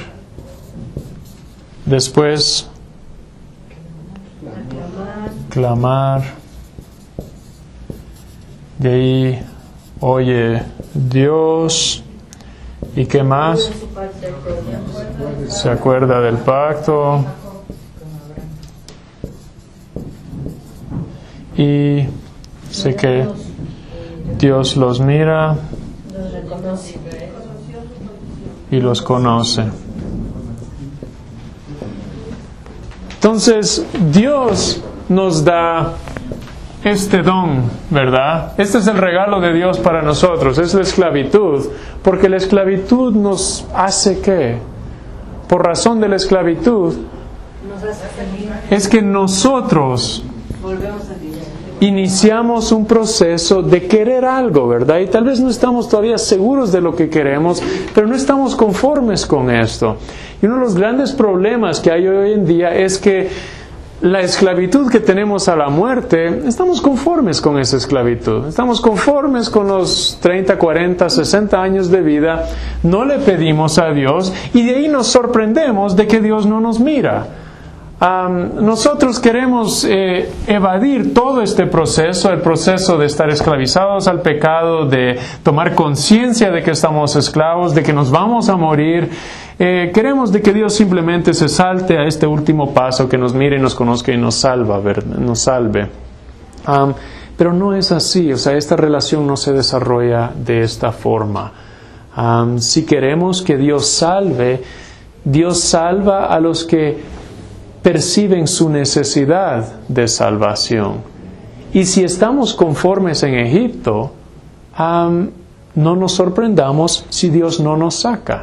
Después clamar. De ahí oye Dios. ¿Y qué más? Se acuerda del pacto. Y sé que Dios los mira y los conoce. Entonces, Dios nos da este don, ¿verdad? Este es el regalo de Dios para nosotros, es la esclavitud, porque la esclavitud nos hace ¿qué? Por razón de la esclavitud, es que nosotros iniciamos un proceso de querer algo, ¿verdad? Y tal vez no estamos todavía seguros de lo que queremos, pero no estamos conformes con esto. Y uno de los grandes problemas que hay hoy en día es que la esclavitud que tenemos a la muerte, estamos conformes con esa esclavitud. Estamos conformes con los treinta, cuarenta, sesenta años de vida. No le pedimos a Dios y de ahí nos sorprendemos de que Dios no nos mira. Um, nosotros queremos eh, evadir todo este proceso, el proceso de estar esclavizados al pecado, de tomar conciencia de que estamos esclavos, de que nos vamos a morir. Eh, queremos de que Dios simplemente se salte a este último paso, que nos mire, nos conozca y nos salva, ¿verdad? Nos salve. Um, pero no es así, o sea, esta relación no se desarrolla de esta forma. Um, si queremos que Dios salve, Dios salva a los que perciben su necesidad de salvación. Y si estamos conformes en Egipto, um, no nos sorprendamos si Dios no nos saca.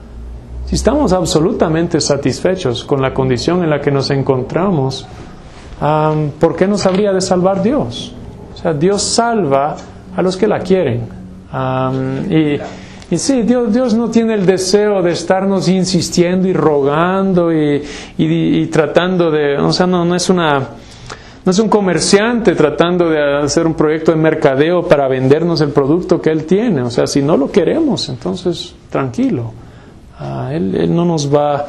Si estamos absolutamente satisfechos con la condición en la que nos encontramos, um, ¿por qué nos habría de salvar Dios? O sea, Dios salva a los que la quieren. Um, y Y sí, Dios, Dios no tiene el deseo de estarnos insistiendo y rogando y, y, y tratando de, o sea, no, no es una, no es un comerciante tratando de hacer un proyecto de mercadeo para vendernos el producto que Él tiene. O sea, si no lo queremos, entonces tranquilo. Uh, él, él no nos va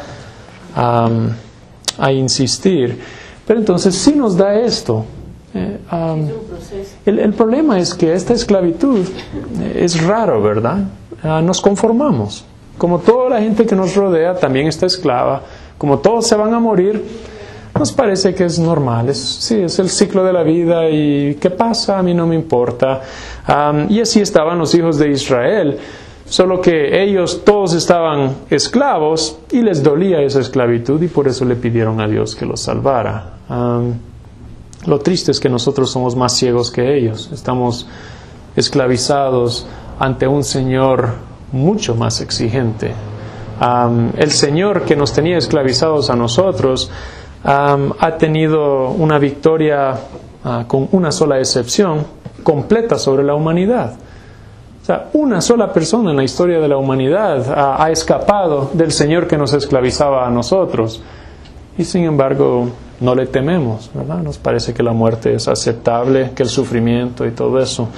a, a insistir. Pero entonces sí nos da esto. Eh, um, el, el problema es que esta esclavitud es raro, ¿verdad? Uh, nos conformamos. Como toda la gente que nos rodea también está esclava, como todos se van a morir, nos parece que es normal. Es, sí, es el ciclo de la vida y ¿qué pasa? A mí no me importa. Um, y así estaban los hijos de Israel, solo que ellos todos estaban esclavos y les dolía esa esclavitud y por eso le pidieron a Dios que los salvara. Um, Lo triste es que nosotros somos más ciegos que ellos. Estamos esclavizados ante un Señor mucho más exigente. Um, el Señor que nos tenía esclavizados a nosotros um, ha tenido una victoria uh, con una sola excepción completa sobre la humanidad. O sea, una sola persona en la historia de la humanidad uh, ha escapado del Señor que nos esclavizaba a nosotros. Y sin embargo, no le tememos, ¿verdad? Nos parece que la muerte es aceptable, que el sufrimiento y todo eso.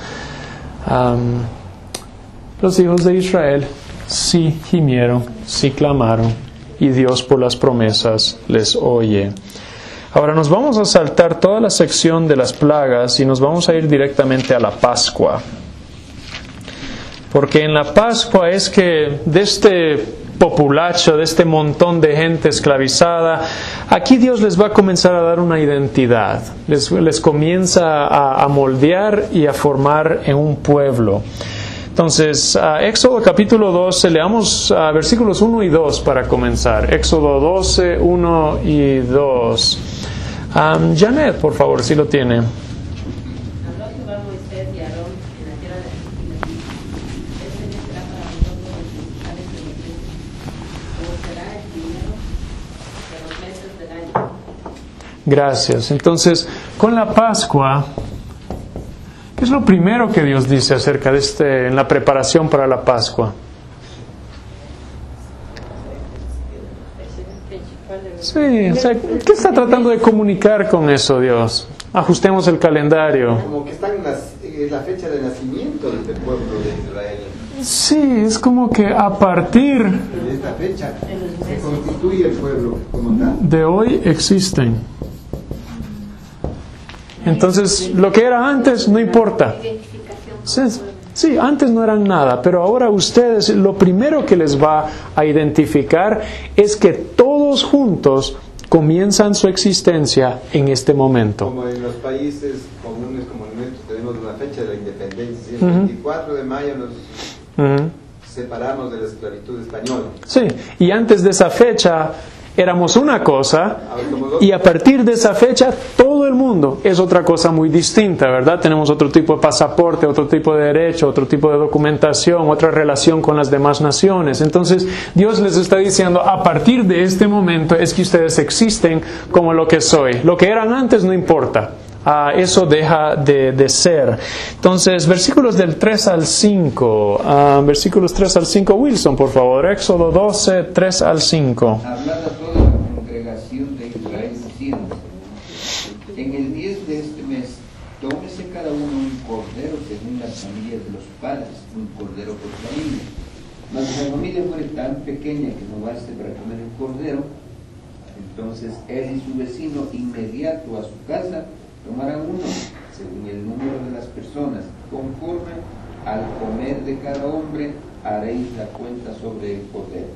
Um, los hijos de Israel sí gimieron, sí clamaron, y Dios por las promesas les oye. Ahora nos vamos a saltar toda la sección de las plagas y nos vamos a ir directamente a la Pascua. Porque en la Pascua es que de este populacho, de este montón de gente esclavizada, aquí Dios les va a comenzar a dar una identidad. Les, les comienza a, a moldear y a formar en un pueblo. Entonces, uh, Éxodo capítulo doce, leamos uh, versículos uno y dos para comenzar. Éxodo doce, uno y dos. Um, Janet, por favor, si lo tiene. Habló Jehová a Moisés y a Aarón en la tierra de Egipto. Este día será para vosotros los principales de los meses, como será el primero de los meses del año. Gracias. Entonces, con la Pascua, ¿qué es lo primero que Dios dice acerca de este, en la preparación para la Pascua? Sí, o sea, ¿qué está tratando de comunicar con eso Dios? Ajustemos el calendario. Como que está en las, eh, la fecha de nacimiento del pueblo de Israel. Sí, es como que a partir de esta fecha se constituye el pueblo como tal. De hoy existen. Entonces, lo que era antes no importa. Sí, sí, antes no eran nada, pero ahora ustedes, lo primero que les va a identificar es que todos juntos comienzan su existencia en este momento. Como en los países comunes como el nuestro tenemos una fecha de la independencia, el Uh-huh. veinticuatro de mayo nos Uh-huh. separamos de la esclavitud española. Sí, y antes de esa fecha éramos una cosa, y a partir de esa fecha todo el mundo es otra cosa muy distinta, ¿verdad? Tenemos otro tipo de pasaporte, otro tipo de derecho, otro tipo de documentación, otra relación con las demás naciones. Entonces Dios les está diciendo, a partir de este momento es que ustedes existen como lo que soy. Lo que eran antes no importa. Ah, eso deja de, de ser. Entonces, versículos del tres al cinco. Ah, versículos tres al cinco. Wilson, por favor. Éxodo doce, tres al cinco. Hablad a toda la congregación de Israel diciendo: en el diez de este mes, tómese cada uno un cordero según las familias de los padres, un cordero por familia. Mas si la familia fuere tan pequeña que no baste para comer el cordero, entonces él y su vecino inmediato a su casa tomarán uno, según el número de las personas, conforme al comer de cada hombre, haréis la cuenta sobre el cordero.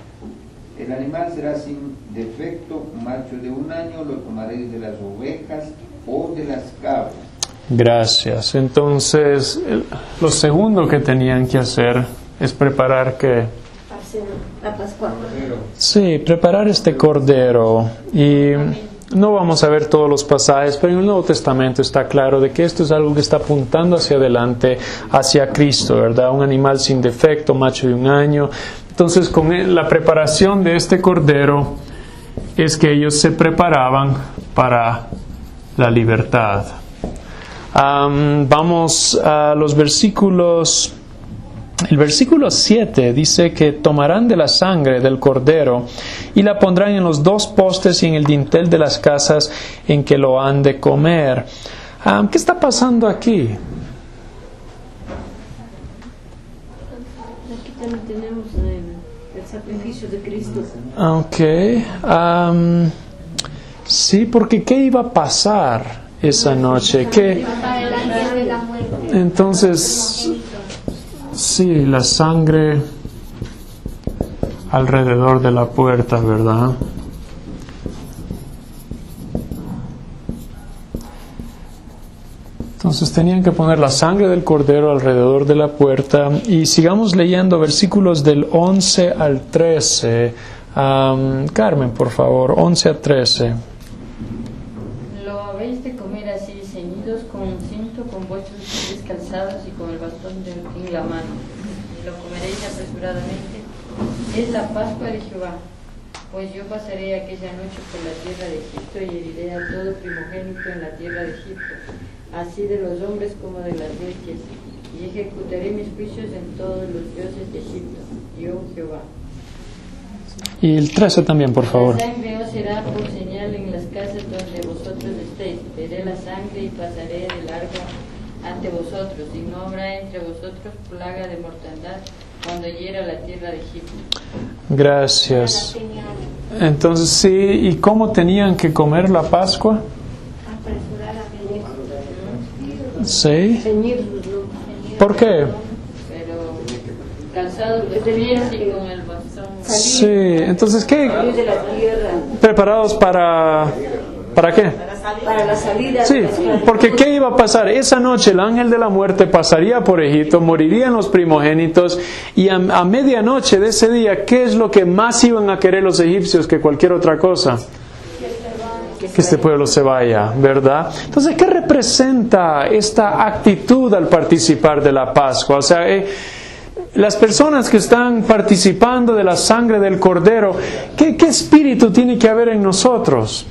El animal será sin defecto, macho de un año, lo tomaréis de las ovejas o de las cabras. Gracias. Entonces, el- lo segundo que tenían que hacer es preparar que Hacer la Pascua. Sí, preparar este cordero. Y no vamos a ver todos los pasajes, pero en el Nuevo Testamento está claro de que esto es algo que está apuntando hacia adelante, hacia Cristo, ¿verdad? Un animal sin defecto, macho de un año. Entonces, con el- la preparación de este cordero es que ellos se preparaban para la libertad. Am, vamos a los versículos. El versículo siete dice que tomarán de la sangre del cordero y la pondrán en los dos postes y en el dintel de las casas en que lo han de comer. Ah, ¿qué está pasando aquí? Aquí también tenemos el, el sacrificio de Cristo. Ok. Am, sí, porque ¿qué iba a pasar esa noche? ¿Qué? Entonces, sí, la sangre alrededor de la puerta, ¿verdad? Entonces tenían que poner la sangre del cordero alrededor de la puerta. Y sigamos leyendo versículos del once al trece. Um, Carmen, por favor, once a trece. Lo habéis de comer así, ceñidos con un cinto, con vuestros pies calzados y con el bastón de en la mano. Y lo comeréis apresuradamente. Es la Pascua de Jehová. Pues yo pasaré aquella noche por la tierra de Egipto y heriré a todo primogénito en la tierra de Egipto, así de los hombres como de las bestias, y ejecutaré mis juicios en todos los dioses de Egipto. Yo, Jehová. Y el trece también, por favor. La sangre os será por señal en las casas donde vosotros estéis. Veré la sangre y pasaré de largo ante vosotros, y no habrá entre vosotros plaga de mortandad cuando hiera la tierra de Egipto. Gracias. Entonces, sí, ¿y cómo tenían que comer la Pascua? Sí. ¿Por qué? Calzados de pies y con el bastón. Sí, entonces, ¿qué? ¿Preparados para, para qué? Para la salida. Sí, porque ¿qué iba a pasar? Esa noche el ángel de la muerte pasaría por Egipto, morirían los primogénitos, y a, a medianoche de ese día, ¿qué es lo que más iban a querer los egipcios que cualquier otra cosa? Que este pueblo se vaya, ¿verdad? Entonces, ¿qué representa esta actitud al participar de la Pascua? O sea, eh, las personas que están participando de la sangre del Cordero, ¿qué, qué espíritu tiene que haber en nosotros?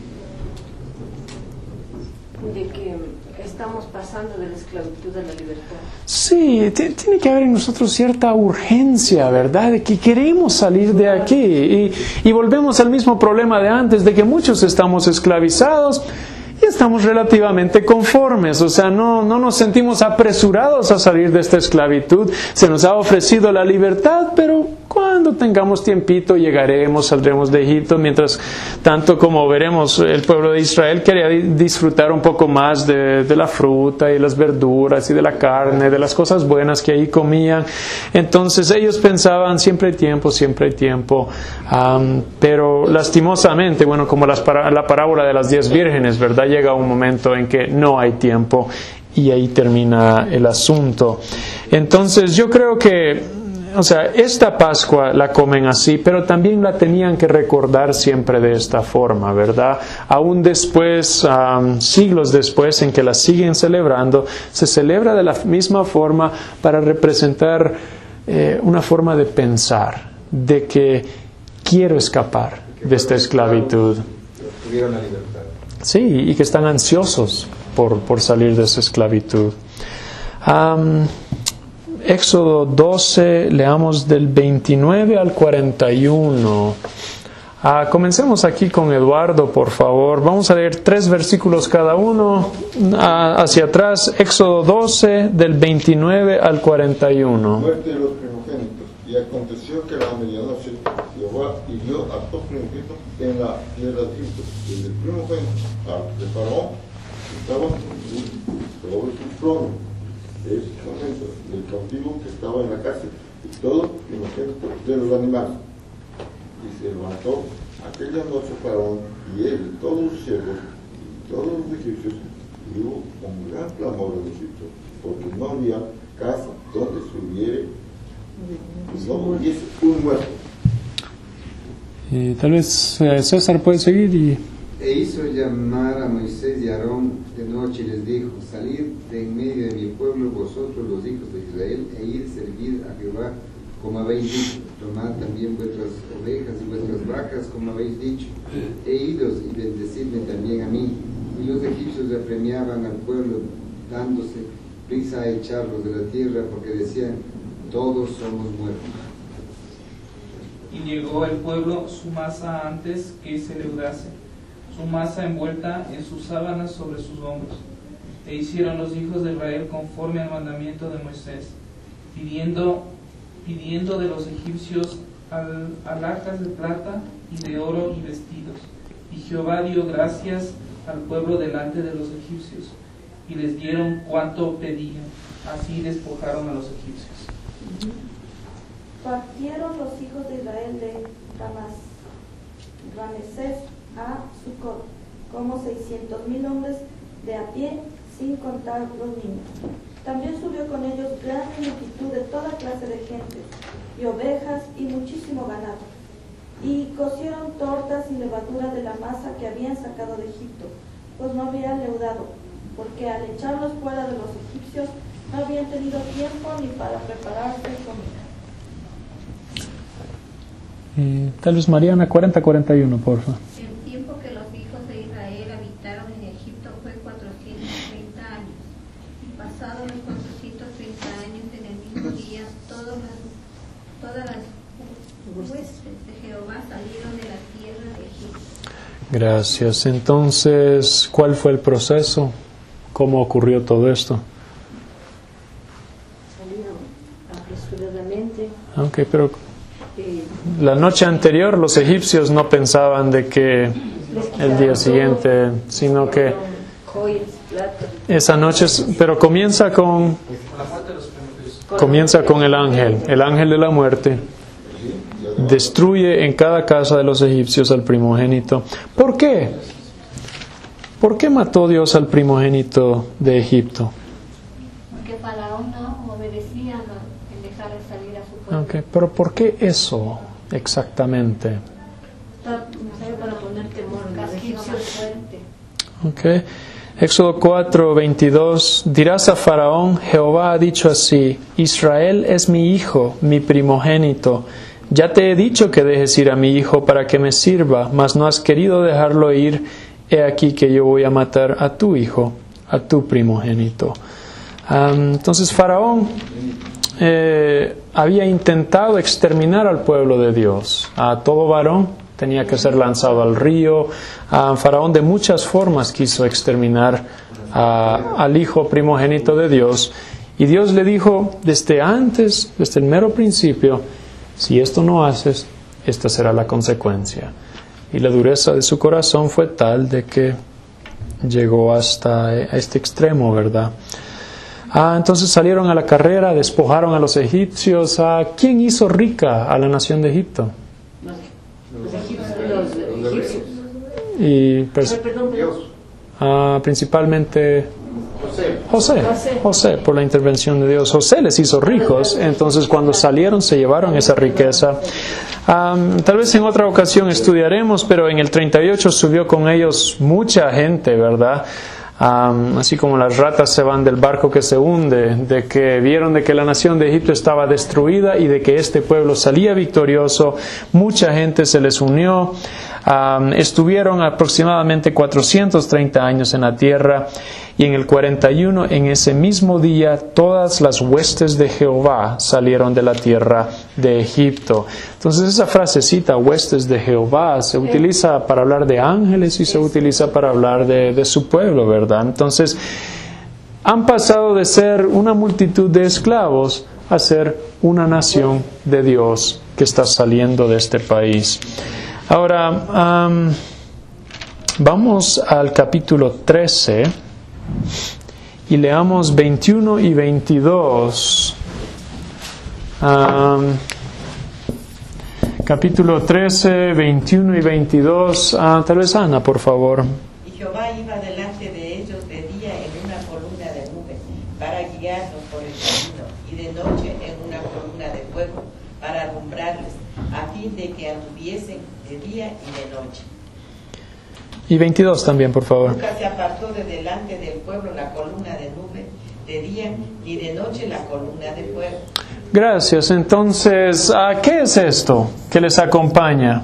De que estamos pasando de la esclavitud a la libertad. Sí, t- tiene que haber en nosotros cierta urgencia, ¿verdad? De que queremos salir de aquí. Y, y volvemos al mismo problema de antes, de que muchos estamos esclavizados y estamos relativamente conformes. O sea, no, no nos sentimos apresurados a salir de esta esclavitud. Se nos ha ofrecido la libertad, pero cuando tengamos tiempito llegaremos, saldremos de Egipto. Mientras tanto, como veremos, el pueblo de Israel quería disfrutar un poco más de, de la fruta y las verduras y de la carne, de las cosas buenas que ahí comían. Entonces ellos pensaban, siempre hay tiempo, siempre hay tiempo. Um, pero lastimosamente, bueno, como las para, la parábola de las diez vírgenes, ¿verdad? Llega un momento en que no hay tiempo y ahí termina el asunto. Entonces yo creo que, o sea, esta Pascua la comen así, pero también la tenían que recordar siempre de esta forma, ¿verdad? Aún después, um, siglos después, en que la siguen celebrando, se celebra de la misma forma para representar eh, una forma de pensar, de que quiero escapar de esta esclavitud. Tuvieron la libertad. Sí, y que están ansiosos por, por salir de esa esclavitud. Um, Éxodo doce, leamos del veintinueve al cuarenta y uno. Ah, comencemos aquí con Eduardo, por favor. Vamos a leer tres versículos cada uno ah, hacia atrás. Éxodo doce, del veintinueve al cuarenta y uno. Muerte de los primogénitos. Y aconteció que a la medianoche Jehová hirió a todos los primogénitos en la tierra de Egipto, desde el primogénito al de Faraón, que estaba sobre su trono, ese momento, del cautivo que estaba en la cárcel, y todo primogénito de los animales. Y se levantó aquella noche Faraón, y él, todos sus siervos, y todos los egipcios, y hubo un gran clamor en Egipto, porque no había casa donde se hubiere, no hubiese un muerto. Y tal vez eh, César puede seguir. Y... E hizo llamar a Moisés y a Aarón de noche y les dijo: salid de en medio de mi pueblo vosotros los hijos de Israel, e id servir a Jehová como habéis dicho. Tomad también vuestras ovejas y vuestras vacas como habéis dicho, e idos y bendecidme también a mí. Y los egipcios apremiaban al pueblo, dándose prisa a echarlos de la tierra, porque decían: todos somos muertos. Y llegó el pueblo su masa antes que se leudase, su masa envuelta en sus sábanas sobre sus hombros. E hicieron los hijos de Israel conforme al mandamiento de Moisés, pidiendo, pidiendo de los egipcios al, alhajas de plata y de oro y vestidos. Y Jehová dio gracias al pueblo delante de los egipcios, y les dieron cuanto pedían. Así despojaron a los egipcios. Partieron los hijos de Israel de Ramas, Ramesés a Sucot, como seiscientos mil hombres de a pie, sin contar los niños. También subió con ellos gran multitud de toda clase de gente, y ovejas y muchísimo ganado. Y cocieron tortas y levadura de la masa que habían sacado de Egipto, pues no habían leudado, porque al echarlos fuera de los egipcios no habían tenido tiempo ni para prepararse comida. Eh, tal vez Mariana, cuarenta a cuarenta y uno, por favor. El tiempo que los hijos de Israel habitaron en Egipto fue cuatrocientos treinta años. Y pasados los cuatrocientos treinta años, en el mismo día, todas las, todas las huestes de Jehová salieron de la tierra de Egipto. Gracias. Entonces, ¿cuál fue el proceso? ¿Cómo ocurrió todo esto? Salieron apresuradamente Ok, pero la noche anterior los egipcios no pensaban de que el día siguiente, sino que esa noche, pero comienza con comienza con el ángel, el ángel de la muerte. Destruye en cada casa de los egipcios al primogénito. ¿Por qué? ¿Por qué mató Dios al primogénito de Egipto? Porque Faraón no obedecía en dejar de salir a su pueblo. Okay, pero ¿por qué eso exactamente? Para poner temor en los egipcios. Okay. Éxodo cuatro, veintidós. Dirás a Faraón: Jehová ha dicho así: Israel es mi hijo, mi primogénito. Ya te he dicho que dejes ir a mi hijo para que me sirva, mas no has querido dejarlo ir. He aquí que yo voy a matar a tu hijo, a tu primogénito. Um, entonces Faraón eh, había intentado exterminar al pueblo de Dios. A todo varón tenía que ser lanzado al río. A Faraón de muchas formas quiso exterminar a, al hijo primogénito de Dios. Y Dios le dijo desde antes, desde el mero principio: si esto no haces, esta será la consecuencia. Y la dureza de su corazón fue tal de que llegó hasta este extremo, ¿verdad? Ah, entonces salieron a la carrera, despojaron a los egipcios. Ah, ¿quién hizo rica a la nación de Egipto? Los egipcios. Los egipcios. Y pues, perdón, perdón. Ah, principalmente José. José, José, por la intervención de Dios. José les hizo ricos, entonces cuando salieron se llevaron esa riqueza. Um, tal vez en otra ocasión estudiaremos, pero en el treinta y ocho subió con ellos mucha gente, ¿verdad? Um, así como las ratas se van del barco que se hunde, de que vieron de que la nación de Egipto estaba destruida y de que este pueblo salía victorioso, mucha gente se les unió. Um, estuvieron aproximadamente cuatrocientos treinta años en la tierra, y en el cuarenta y uno, en ese mismo día, todas las huestes de Jehová salieron de la tierra de Egipto. Entonces esa frasecita, huestes de Jehová, se utiliza para hablar de ángeles y se utiliza para hablar de, de su pueblo, ¿verdad? Entonces han pasado de ser una multitud de esclavos a ser una nación de Dios que está saliendo de este país. Ahora, um, vamos al capítulo trece y leamos veintiuno y veintidós. Um, capítulo trece, veintiuno y veintidós. Uh, tal vez Ana, por favor. Y Jehová iba delante de ellos de día en una columna de nube para guiarlos por el camino, y de noche en una columna de fuego para alumbrarles, a fin de que anduviesen de día y de noche. Y veintidós también, por favor. Nunca se apartó de delante del pueblo la columna de nube de día, ni de noche la columna de fuego. Gracias. Entonces, ¿a qué es esto que les acompaña?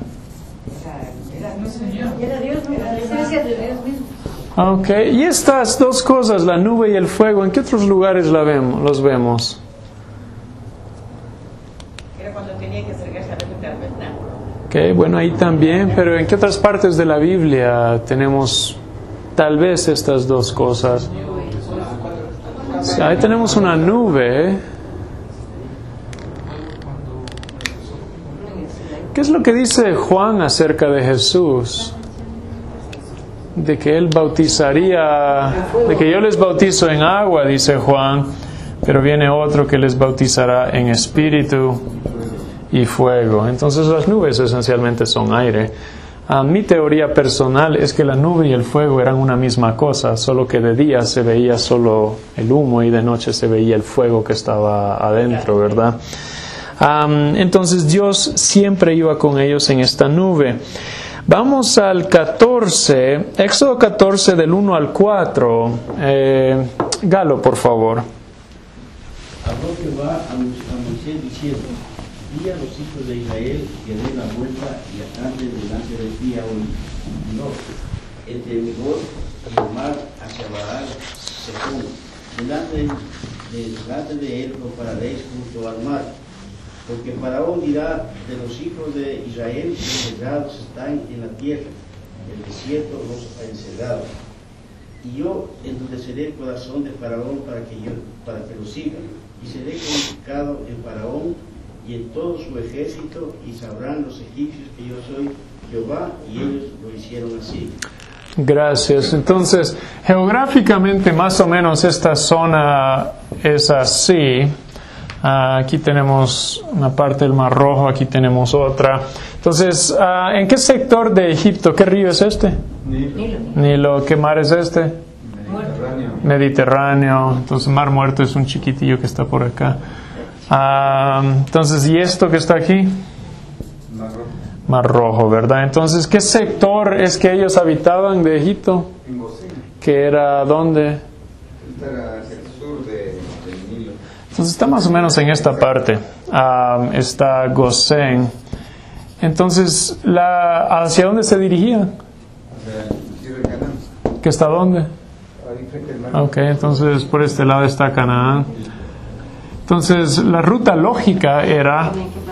Era Dios, la presencia de Dios mismo. Ok, y estas dos cosas, la nube y el fuego, ¿en qué otros lugares la vemos, los vemos? Era cuando tenía que acercarse a ver el tabernáculo. Ok, bueno, ahí también, pero ¿en qué otras partes de la Biblia tenemos tal vez estas dos cosas? Sí, ahí tenemos una nube, ¿eh? ¿Qué es lo que dice Juan acerca de Jesús? De que Él bautizaría, de que yo les bautizo en agua, dice Juan, pero viene otro que les bautizará en espíritu y fuego. Entonces las nubes esencialmente son aire. Uh, mi teoría personal es que la nube y el fuego eran una misma cosa, solo que de día se veía solo el humo y de noche se veía el fuego que estaba adentro, ¿verdad? Um, entonces Dios siempre iba con ellos en esta nube. Vamos al catorce, Éxodo catorce del uno al cuatro. Eh, Galo, por favor. Habló Jehová a Moisés diciendo: di a los hijos de Israel que den la vuelta y anden delante de ti a hoy, no, entre Migdol y el mar hacia Baal Zefón, delante de, de, delante de él lo pararéis junto al mar. Porque Faraón dirá de los hijos de Israel: encerrados están en la tierra, el desierto los ha encerrado. Y yo endureceré el corazón de Faraón para que yo, para que lo siga, y seré glorificado en Faraón y en todo su ejército, y sabrán los egipcios que yo soy Jehová, y ellos lo hicieron así. Gracias. Entonces, geográficamente más o menos esta zona es así. Uh, aquí tenemos una parte del Mar Rojo, aquí tenemos otra. Entonces, uh, ¿en qué sector de Egipto? ¿Qué río es este? Nilo. Nilo. ¿Qué mar es este? Mediterráneo. Mediterráneo. Entonces, Mar Muerto es un chiquitillo que está por acá. Uh, entonces, ¿y esto que está aquí? Mar Rojo. Mar Rojo, ¿verdad? Entonces, ¿qué sector es que ellos habitaban de Egipto? En Gosén. ¿Que era dónde? Este era hacia el sur de, del Nilo. Entonces está más o menos en esta parte. Um, está Gosén. Entonces, la, ¿hacia dónde se dirigían? Hacia el tierra de Canaán. ¿Que está dónde? Ahí frente al mar. Ok, entonces por este lado está Canaán. Entonces, la ruta lógica era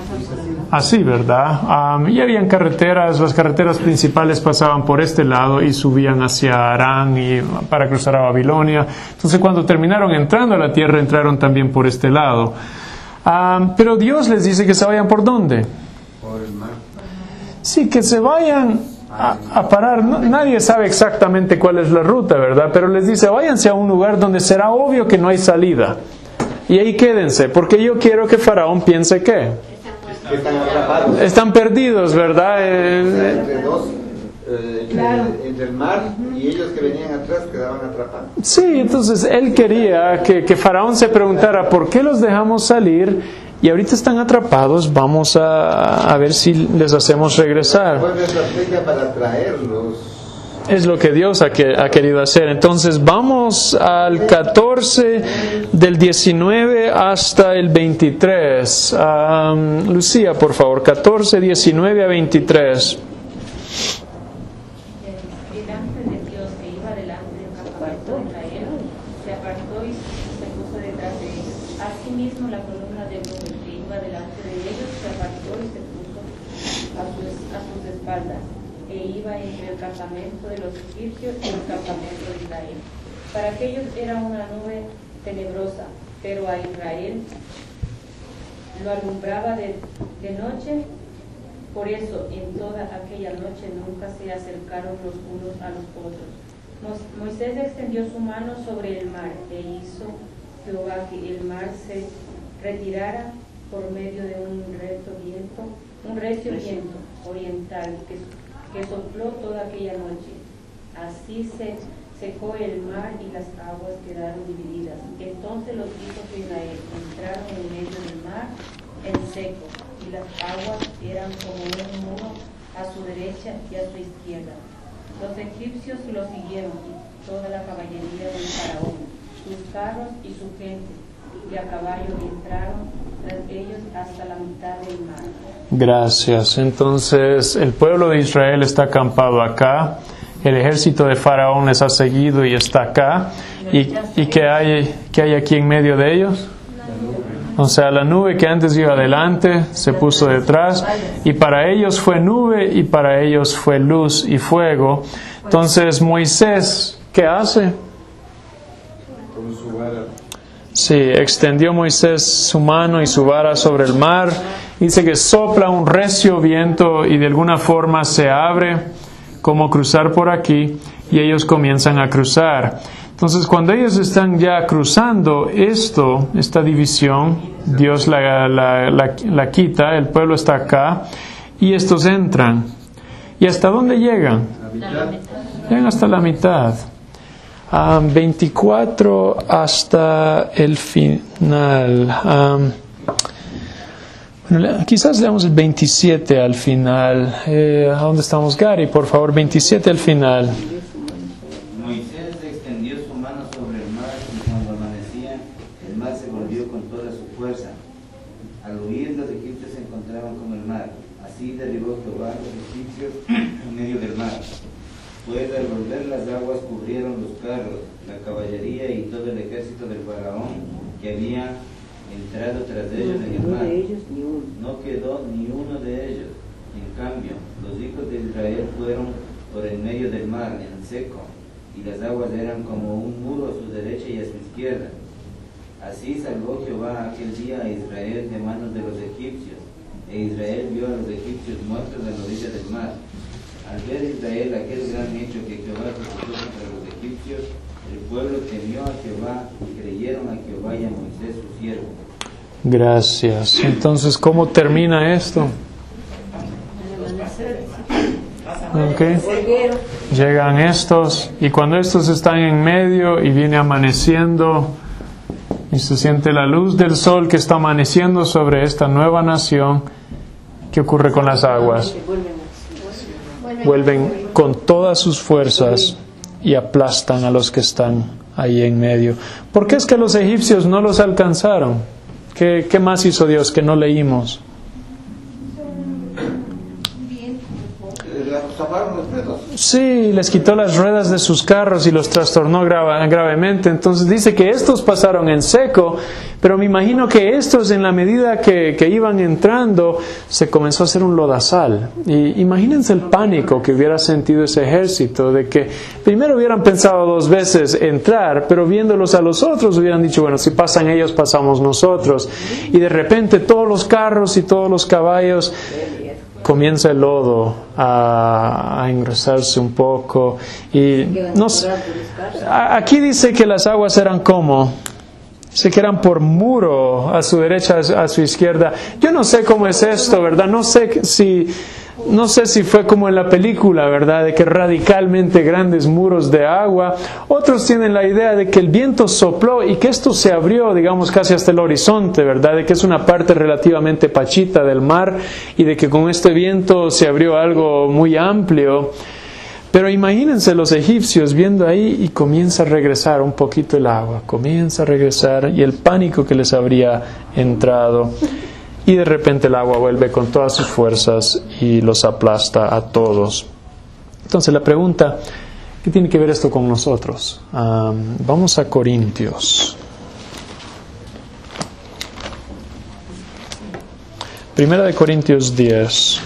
así, ¿verdad? Um, y habían carreteras, las carreteras principales pasaban por este lado y subían hacia Arán y para cruzar a Babilonia. Entonces, cuando terminaron entrando a la tierra, entraron también por este lado. Um, pero Dios les dice que se vayan ¿por dónde? Por el mar. Sí, que se vayan a, a parar. No, nadie sabe exactamente cuál es la ruta, ¿verdad? Pero les dice, váyanse a un lugar donde será obvio que no hay salida. Y ahí quédense, porque yo quiero que Faraón piense que Que están atrapados. están perdidos, ¿verdad? Eh, Entre dos, eh, entre, entre el mar y ellos que venían atrás quedaban atrapados. sí, entonces él quería que, que Faraón se preguntara, ¿por qué los dejamos salir? Y ahorita están atrapados, vamos a, a ver si les hacemos regresar. Fue una estrategia para traerlos. Es lo que Dios ha, que, ha querido hacer. Entonces vamos al catorce del diecinueve hasta el veintitrés. Um, Lucía, por favor, catorce, diecinueve a veintitrés. El ángel de Dios que iba delante del campamento de Israel se apartó y se puso detrás de ellos. Asimismo, la columna de nube que iba delante de ellos se apartó y se puso a sus, a sus espaldas, e iba entre el campamento de los egipcios y el campamento de Israel. Para aquellos era una nube tenebrosa, pero a Israel lo alumbraba de, de noche. Por eso en toda aquella noche nunca se acercaron los unos a los otros. Moisés extendió su mano sobre el mar e hizo Jehová que el mar se retirara por medio de un recio viento, un recio viento oriental que, que sopló toda aquella noche. Así se secó el mar y las aguas quedaron divididas. Entonces los hijos de Israel entraron en medio del mar en seco, y las aguas eran como un muro a su derecha y a su izquierda. Los egipcios los siguieron, y toda la caballería del faraón, sus carros y su gente, y a caballo entraron tras ellos hasta la mitad del mar. Gracias. Entonces el pueblo de Israel está acampado acá. El ejército de Faraón les ha seguido y está acá. ¿Y, y qué hay, qué hay aquí en medio de ellos? O sea, la nube que antes iba adelante se puso detrás, y para ellos fue nube y para ellos fue luz y fuego. Entonces Moisés, ¿qué hace? Con su vara. Sí, extendió Moisés su mano y su vara sobre el mar. Dice que sopla un recio viento y de alguna forma se abre, como cruzar por aquí, y ellos comienzan a cruzar. Entonces, cuando ellos están ya cruzando esto, esta división, Dios la, la, la, la quita, el pueblo está acá, y estos entran. ¿Y hasta dónde llegan? Llegan hasta la mitad. Um, veinticuatro hasta el final. Um, bueno, quizás leamos el veintisiete al final. Eh, ¿A dónde estamos, Gary? Por favor, veintisiete al final. Moisés extendió su mano sobre el mar, y cuando amanecía, el mar se volvió con toda su fuerza. Al huir, los egipcios se encontraban con el mar. Así derribó Jehová a los egipcios en medio del mar. Pues al volver las aguas cubrieron los carros, la caballería y todo el ejército del faraón que había entrado tras ellos en el mar. No quedó ni uno de ellos. En cambio, los hijos de Israel fueron por el medio del mar en seco, y las aguas eran como un muro a su derecha y a su izquierda. Así salvó Jehová aquel día a Israel de manos de los egipcios, e Israel vio a los egipcios muertos a la orilla del mar. Al ver Israel aquel gran hecho que Jehová realizó contra los egipcios, el pueblo temió a Jehová y creyeron a Jehová y a Moisés su siervo. Gracias. Entonces, ¿cómo termina esto? Okay. Llegan estos, y cuando estos están en medio y viene amaneciendo y se siente la luz del sol que está amaneciendo sobre esta nueva nación, ¿qué ocurre con las aguas? Vuelven con todas sus fuerzas y aplastan a los que están ahí en medio. ¿Por qué es que los egipcios no los alcanzaron? ¿Qué, qué más hizo Dios que no leímos? Sí, les quitó las ruedas de sus carros y los trastornó grava, gravemente. Entonces dice que estos pasaron en seco, pero me imagino que estos, en la medida que, que iban entrando, se comenzó a hacer un lodazal. Y imagínense el pánico que hubiera sentido ese ejército, de que primero hubieran pensado dos veces entrar, pero viéndolos a los otros hubieran dicho, bueno, si pasan ellos, pasamos nosotros. Y de repente todos los carros y todos los caballos, comienza el lodo a, a engrosarse un poco. Y nos, aquí dice que las aguas eran como, dice que eran por muro, a su derecha, a su izquierda. Yo no sé cómo es esto, ¿verdad? No sé si, no sé si fue como en la película, ¿verdad? De que radicalmente grandes muros de agua. Otros tienen la idea de que el viento sopló y que esto se abrió, digamos, casi hasta el horizonte, ¿verdad? De que es una parte relativamente pachita del mar y de que con este viento se abrió algo muy amplio. Pero imagínense los egipcios viendo ahí y comienza a regresar un poquito el agua, comienza a regresar y el pánico que les habría entrado. Y de repente el agua vuelve con todas sus fuerzas y los aplasta a todos. Entonces la pregunta, ¿qué tiene que ver esto con nosotros? Um, vamos a Corintios. Primera de Corintios diez.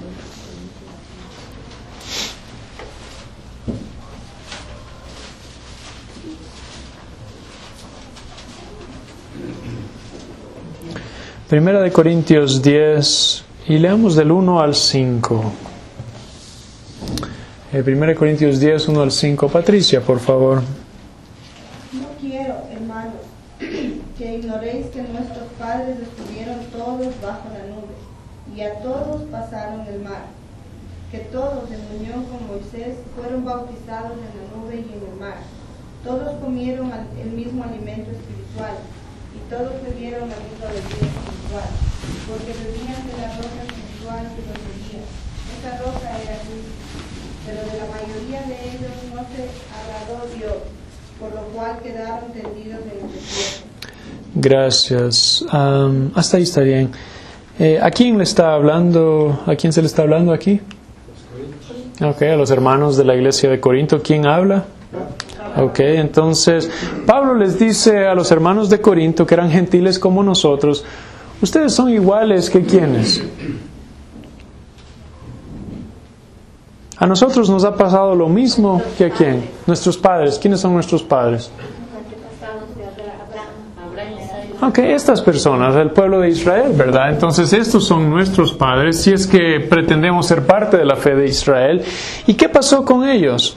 Primera de Corintios diez, y leamos del uno al cinco. Eh, Primera de Corintios diez, uno al cinco. Patricia, por favor. No quiero, hermanos, que ignoréis que nuestros padres estuvieron todos bajo la nube, y a todos pasaron el mar, que todos en unión con Moisés fueron bautizados en la nube y en el mar. Todos comieron el mismo alimento espiritual, y todos bebieron la misma bebida espiritual, porque bebían de la roca espiritual que los seguía. Esa roca era Cristo, pero de la mayoría de ellos no se agradó Dios, por lo cual quedaron tendidos en el desierto. Gracias. Um, hasta ahí está bien. Eh, ¿A quién le está hablando? ¿A quién se le está hablando aquí? Okay, a los hermanos de la iglesia de Corinto. ¿Quién habla? Ok, entonces Pablo les dice a los hermanos de Corinto, que eran gentiles como nosotros, ustedes son iguales que ¿quiénes? A nosotros nos ha pasado lo mismo que a quién? Nuestros padres. ¿Quiénes son nuestros padres? Ok, estas personas, el pueblo de Israel, ¿verdad? Entonces estos son nuestros padres, si es que pretendemos ser parte de la fe de Israel. ¿Y qué pasó con ellos?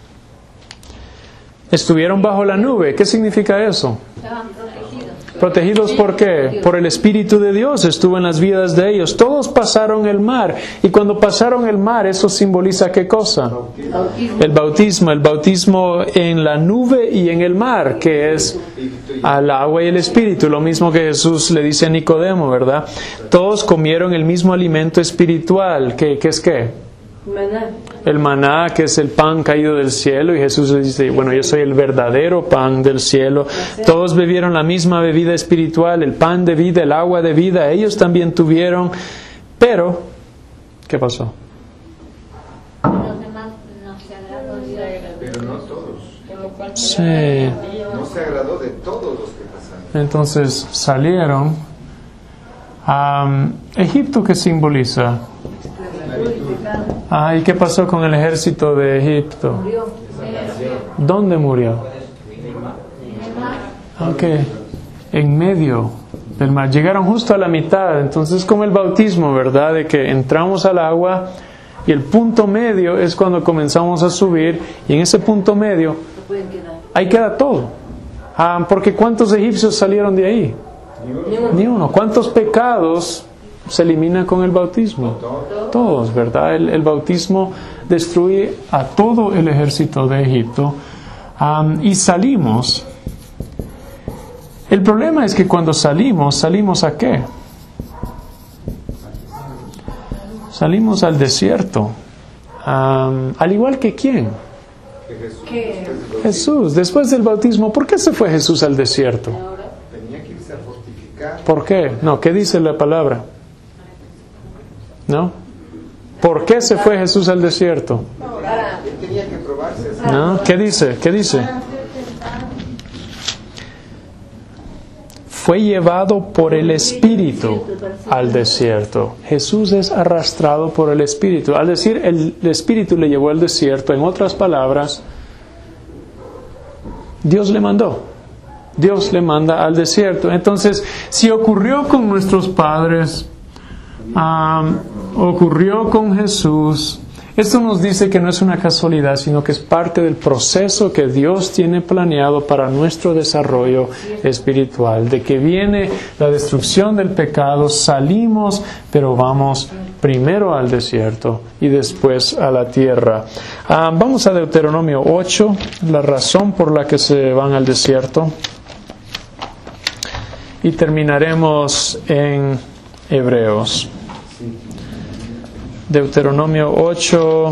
Estuvieron bajo la nube. ¿Qué significa eso? Estaban protegidos. ¿Protegidos por qué? Por el Espíritu de Dios. Estuvo en las vidas de ellos. Todos pasaron el mar. Y cuando pasaron el mar, ¿eso simboliza qué cosa? Bautismo. El bautismo. El bautismo en la nube y en el mar, que es al agua y el Espíritu. Lo mismo que Jesús le dice a Nicodemo, ¿verdad? Todos comieron el mismo alimento espiritual. ¿Qué, qué es qué? Maná. El maná, que es el pan caído del cielo, y Jesús les dice, bueno, yo soy el verdadero pan del cielo. Todos bebieron la misma bebida espiritual, el pan de vida, el agua de vida, ellos también tuvieron, pero, ¿qué pasó? Los demás no se agradó Dios. Pero no todos. Sí. No se agradó de todos los que pasaron. Entonces salieron. Um, Egipto, ¿qué simboliza? Ah, ¿y qué pasó con el ejército de Egipto? Murió. ¿Dónde murió? Ok. en medio del mar. Llegaron justo a la mitad. Entonces, como el bautismo, ¿verdad? De que entramos al agua y el punto medio es cuando comenzamos a subir, y en ese punto medio ahí queda todo. Ah, porque ¿cuántos egipcios salieron de ahí? Ni uno. Ni uno. ¿Cuántos pecados se eliminan con el bautismo? Todos, ¿verdad? El, el bautismo destruye a todo el ejército de Egipto. Um, y salimos. El problema es que cuando salimos, ¿salimos a qué? Salimos al desierto. Um, al igual que ¿quién? ¿Qué? Jesús. Después del bautismo, ¿por qué se fue Jesús al desierto? Tenía que irse a fortificar. ¿Por qué? No, ¿qué dice la palabra? ¿No? ¿Por qué se fue Jesús al desierto? Él tenía que probarse. ¿No? ¿Qué dice? ¿Qué dice? Fue llevado por el Espíritu al desierto. Jesús es arrastrado por el Espíritu. Al decir el Espíritu le llevó al desierto, en otras palabras, Dios le mandó. Dios le manda al desierto. Entonces, si ocurrió con nuestros padres, um, ocurrió con Jesús, esto nos dice que no es una casualidad, sino que es parte del proceso que Dios tiene planeado para nuestro desarrollo espiritual, de que viene la destrucción del pecado, salimos, pero vamos primero al desierto y después a la tierra. Ah, vamos a Deuteronomio ocho, la razón por la que se van al desierto, y terminaremos en Hebreos. Deuteronomio ocho,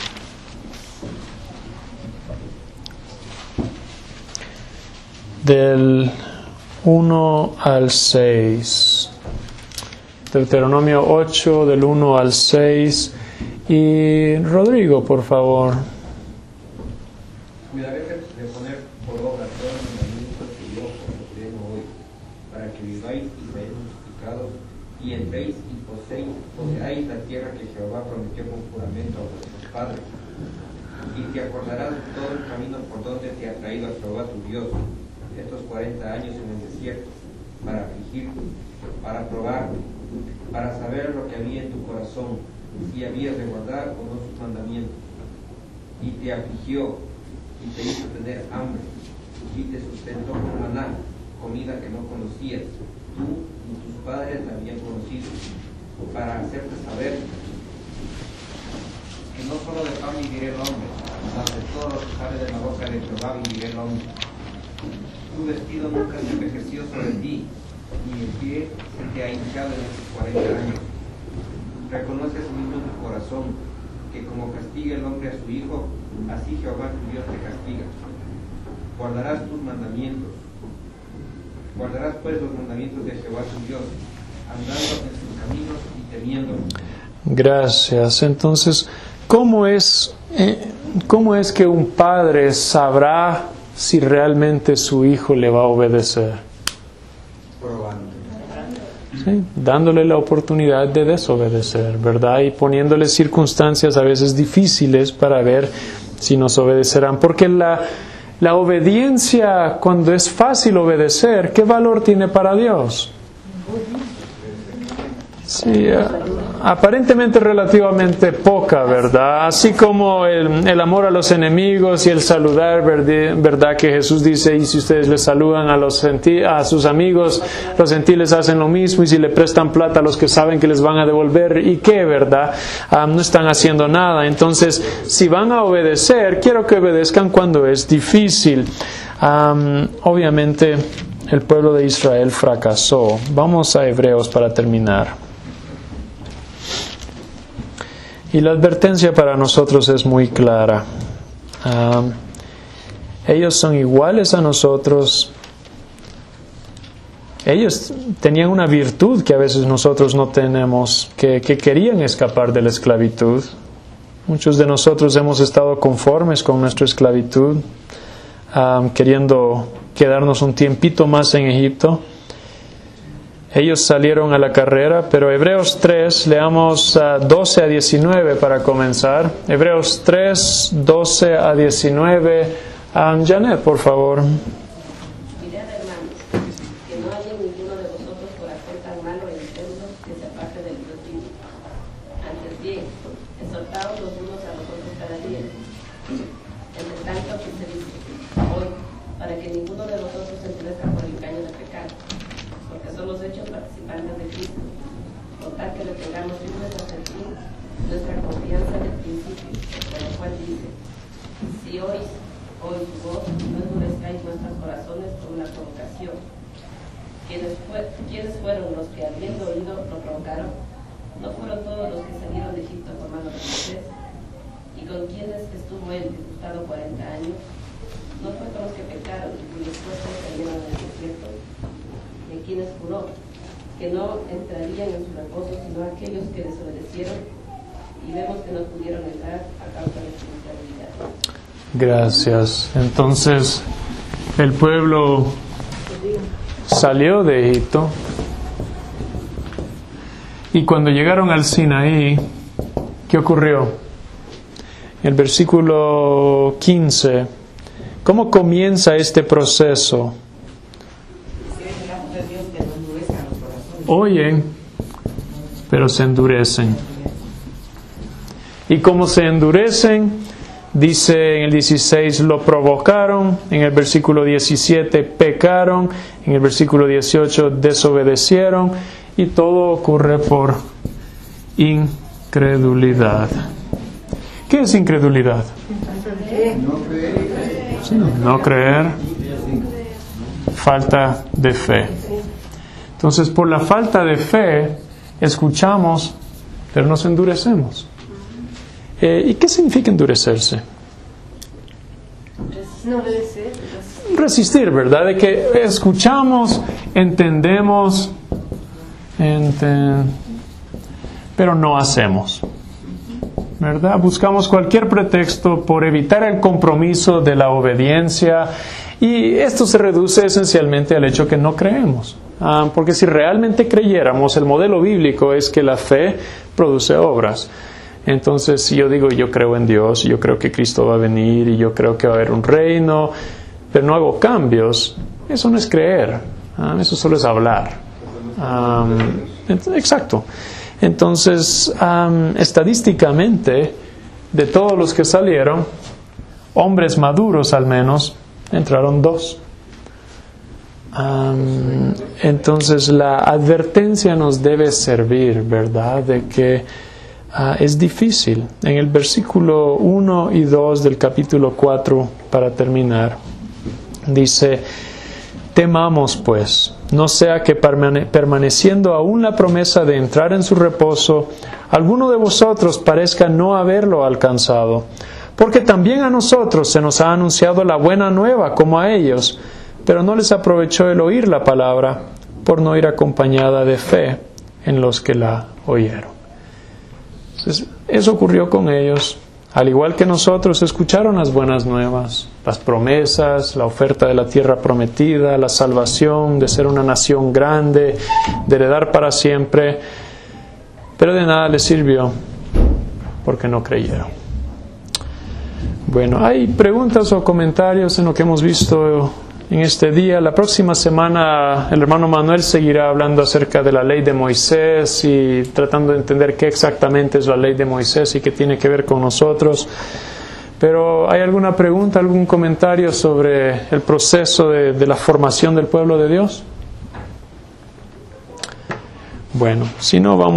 del uno al seis. Deuteronomio ocho, del uno al seis. Y Rodrigo, por favor. Cuidaré de poner por obra todos los mandamientos que yo os ordeno hoy, para que viváis y seáis multiplicados, y entréis y poseáis, poseáis la tierra que Jehová prometió con juramento a vuestros padres. Y te acordarás de todo el camino por donde te ha traído a Jehová tu Dios estos cuarenta años en el desierto, para afligirte, para probarte, para saber lo que había en tu corazón, si habías de guardar o no sus mandamientos. Y te afligió, y te hizo tener hambre, y te sustentó con maná, comida que no conocías, tú ni tus padres la habían conocido, para hacerte saber que no solo de pan vivirá el hombre, sino de todo lo que sale de la boca de Jehová vivirá el hombre. Tu vestido nunca se envejeció sobre ti, ni el pie se te ha hinchado en estos cuarenta años. Reconoce asimismo en tu corazón que como castiga el hombre a su hijo, así Jehová tu Dios te castiga. Guardarás tus mandamientos. Guardarás pues los mandamientos de Jehová tu Dios, andando en sus caminos y temiéndolo. Gracias. Entonces, ¿cómo es, eh, cómo es que un padre sabrá si realmente su hijo le va a obedecer? Probando. Sí, dándole la oportunidad de desobedecer, ¿verdad? Y poniéndole circunstancias a veces difíciles para ver si nos obedecerán. Porque la, la obediencia, cuando es fácil obedecer, ¿qué valor tiene para Dios? Sí, aparentemente relativamente poca, ¿verdad? Así como el, el amor a los enemigos y el saludar, ¿verdad? Que Jesús dice, y si ustedes les saludan a, los genti- a sus amigos, los gentiles hacen lo mismo, y si le prestan plata a los que saben que les van a devolver, ¿y qué, verdad? Um, no están haciendo nada. Entonces, si van a obedecer, quiero que obedezcan cuando es difícil. Um, obviamente, el pueblo de Israel fracasó. Vamos a Hebreos para terminar. Y la advertencia para nosotros es muy clara. Um, ellos son iguales a nosotros. Ellos tenían una virtud que a veces nosotros no tenemos, que, que querían escapar de la esclavitud. Muchos de nosotros hemos estado conformes con nuestra esclavitud, um, queriendo quedarnos un tiempito más en Egipto. Ellos salieron a la carrera, pero Hebreos tres, leamos uh, doce a diecinueve para comenzar. Hebreos tres, doce a diecinueve. Um, Janet, por favor. Mirad, hermanos, que dieciocho se dice, hoy, para que ninguno de vosotros se endurezca por el engaño del pecado, porque somos hechos participantes de Cristo, con tal que le tengamos firmes hasta el fin nuestra confianza en el principio, por lo cual dice, si oís hoy su voz, no endurezcáis vuestros corazones por una provocación. ¿Quiénes, fue, ¿Quiénes fueron los que habiendo oído lo provocaron? ¿No fueron todos los que salieron de Egipto por mano de Moisés? ¿Y con quienes estuvo él disgustado cuarenta años? ¿No fue con los que pecaron y cuyos cuerpos cayeron en el desierto? ¿De quienes juró que no entrarían en su reposo sino aquellos que desobedecieron? Y vemos que no pudieron entrar a causa de su infidelidad. Gracias. Entonces, el pueblo salió de Egipto y cuando llegaron al Sinaí, ¿qué ocurrió? En el versículo quince, ¿cómo comienza este proceso? Oyen, pero se endurecen. Y como se endurecen, dice en el dieciséis, lo provocaron, en el versículo diecisiete, pecaron, en el versículo dieciocho, desobedecieron, y todo ocurre por incredulidad. ¿Qué es incredulidad? Sí, no creer, falta de fe. Entonces, por la falta de fe, escuchamos, pero nos endurecemos. Eh, ¿Y qué significa endurecerse? Resistir, ¿verdad? De que escuchamos, entendemos, ente- pero no hacemos, ¿verdad? Buscamos cualquier pretexto por evitar el compromiso de la obediencia, y esto se reduce esencialmente al hecho que no creemos. Ah, porque si realmente creyéramos, el modelo bíblico es que la fe produce obras. Entonces, si yo digo, yo creo en Dios, yo creo que Cristo va a venir y yo creo que va a haber un reino, pero no hago cambios, eso no es creer, ¿ah? Eso solo es hablar. Um, ent- exacto. Entonces, um, estadísticamente, de todos los que salieron, hombres maduros al menos, entraron dos. Um, entonces, la advertencia nos debe servir, ¿verdad? De que Uh, es difícil. En el versículo uno y dos del capítulo cuatro, para terminar, dice, temamos pues, no sea que permane- permaneciendo aún la promesa de entrar en su reposo, alguno de vosotros parezca no haberlo alcanzado, porque también a nosotros se nos ha anunciado la buena nueva como a ellos, pero no les aprovechó el oír la palabra, por no ir acompañada de fe en los que la oyeron. Entonces, eso ocurrió con ellos. Al igual que nosotros, escucharon las buenas nuevas, las promesas, la oferta de la tierra prometida, la salvación, de ser una nación grande, de heredar para siempre, pero de nada les sirvió porque no creyeron. Bueno, ¿hay preguntas o comentarios en lo que hemos visto en este día? La próxima semana el hermano Manuel seguirá hablando acerca de la ley de Moisés y tratando de entender qué exactamente es la ley de Moisés y qué tiene que ver con nosotros. Pero ¿hay alguna pregunta, algún comentario sobre el proceso de, de la formación del pueblo de Dios? Bueno, si no, vamos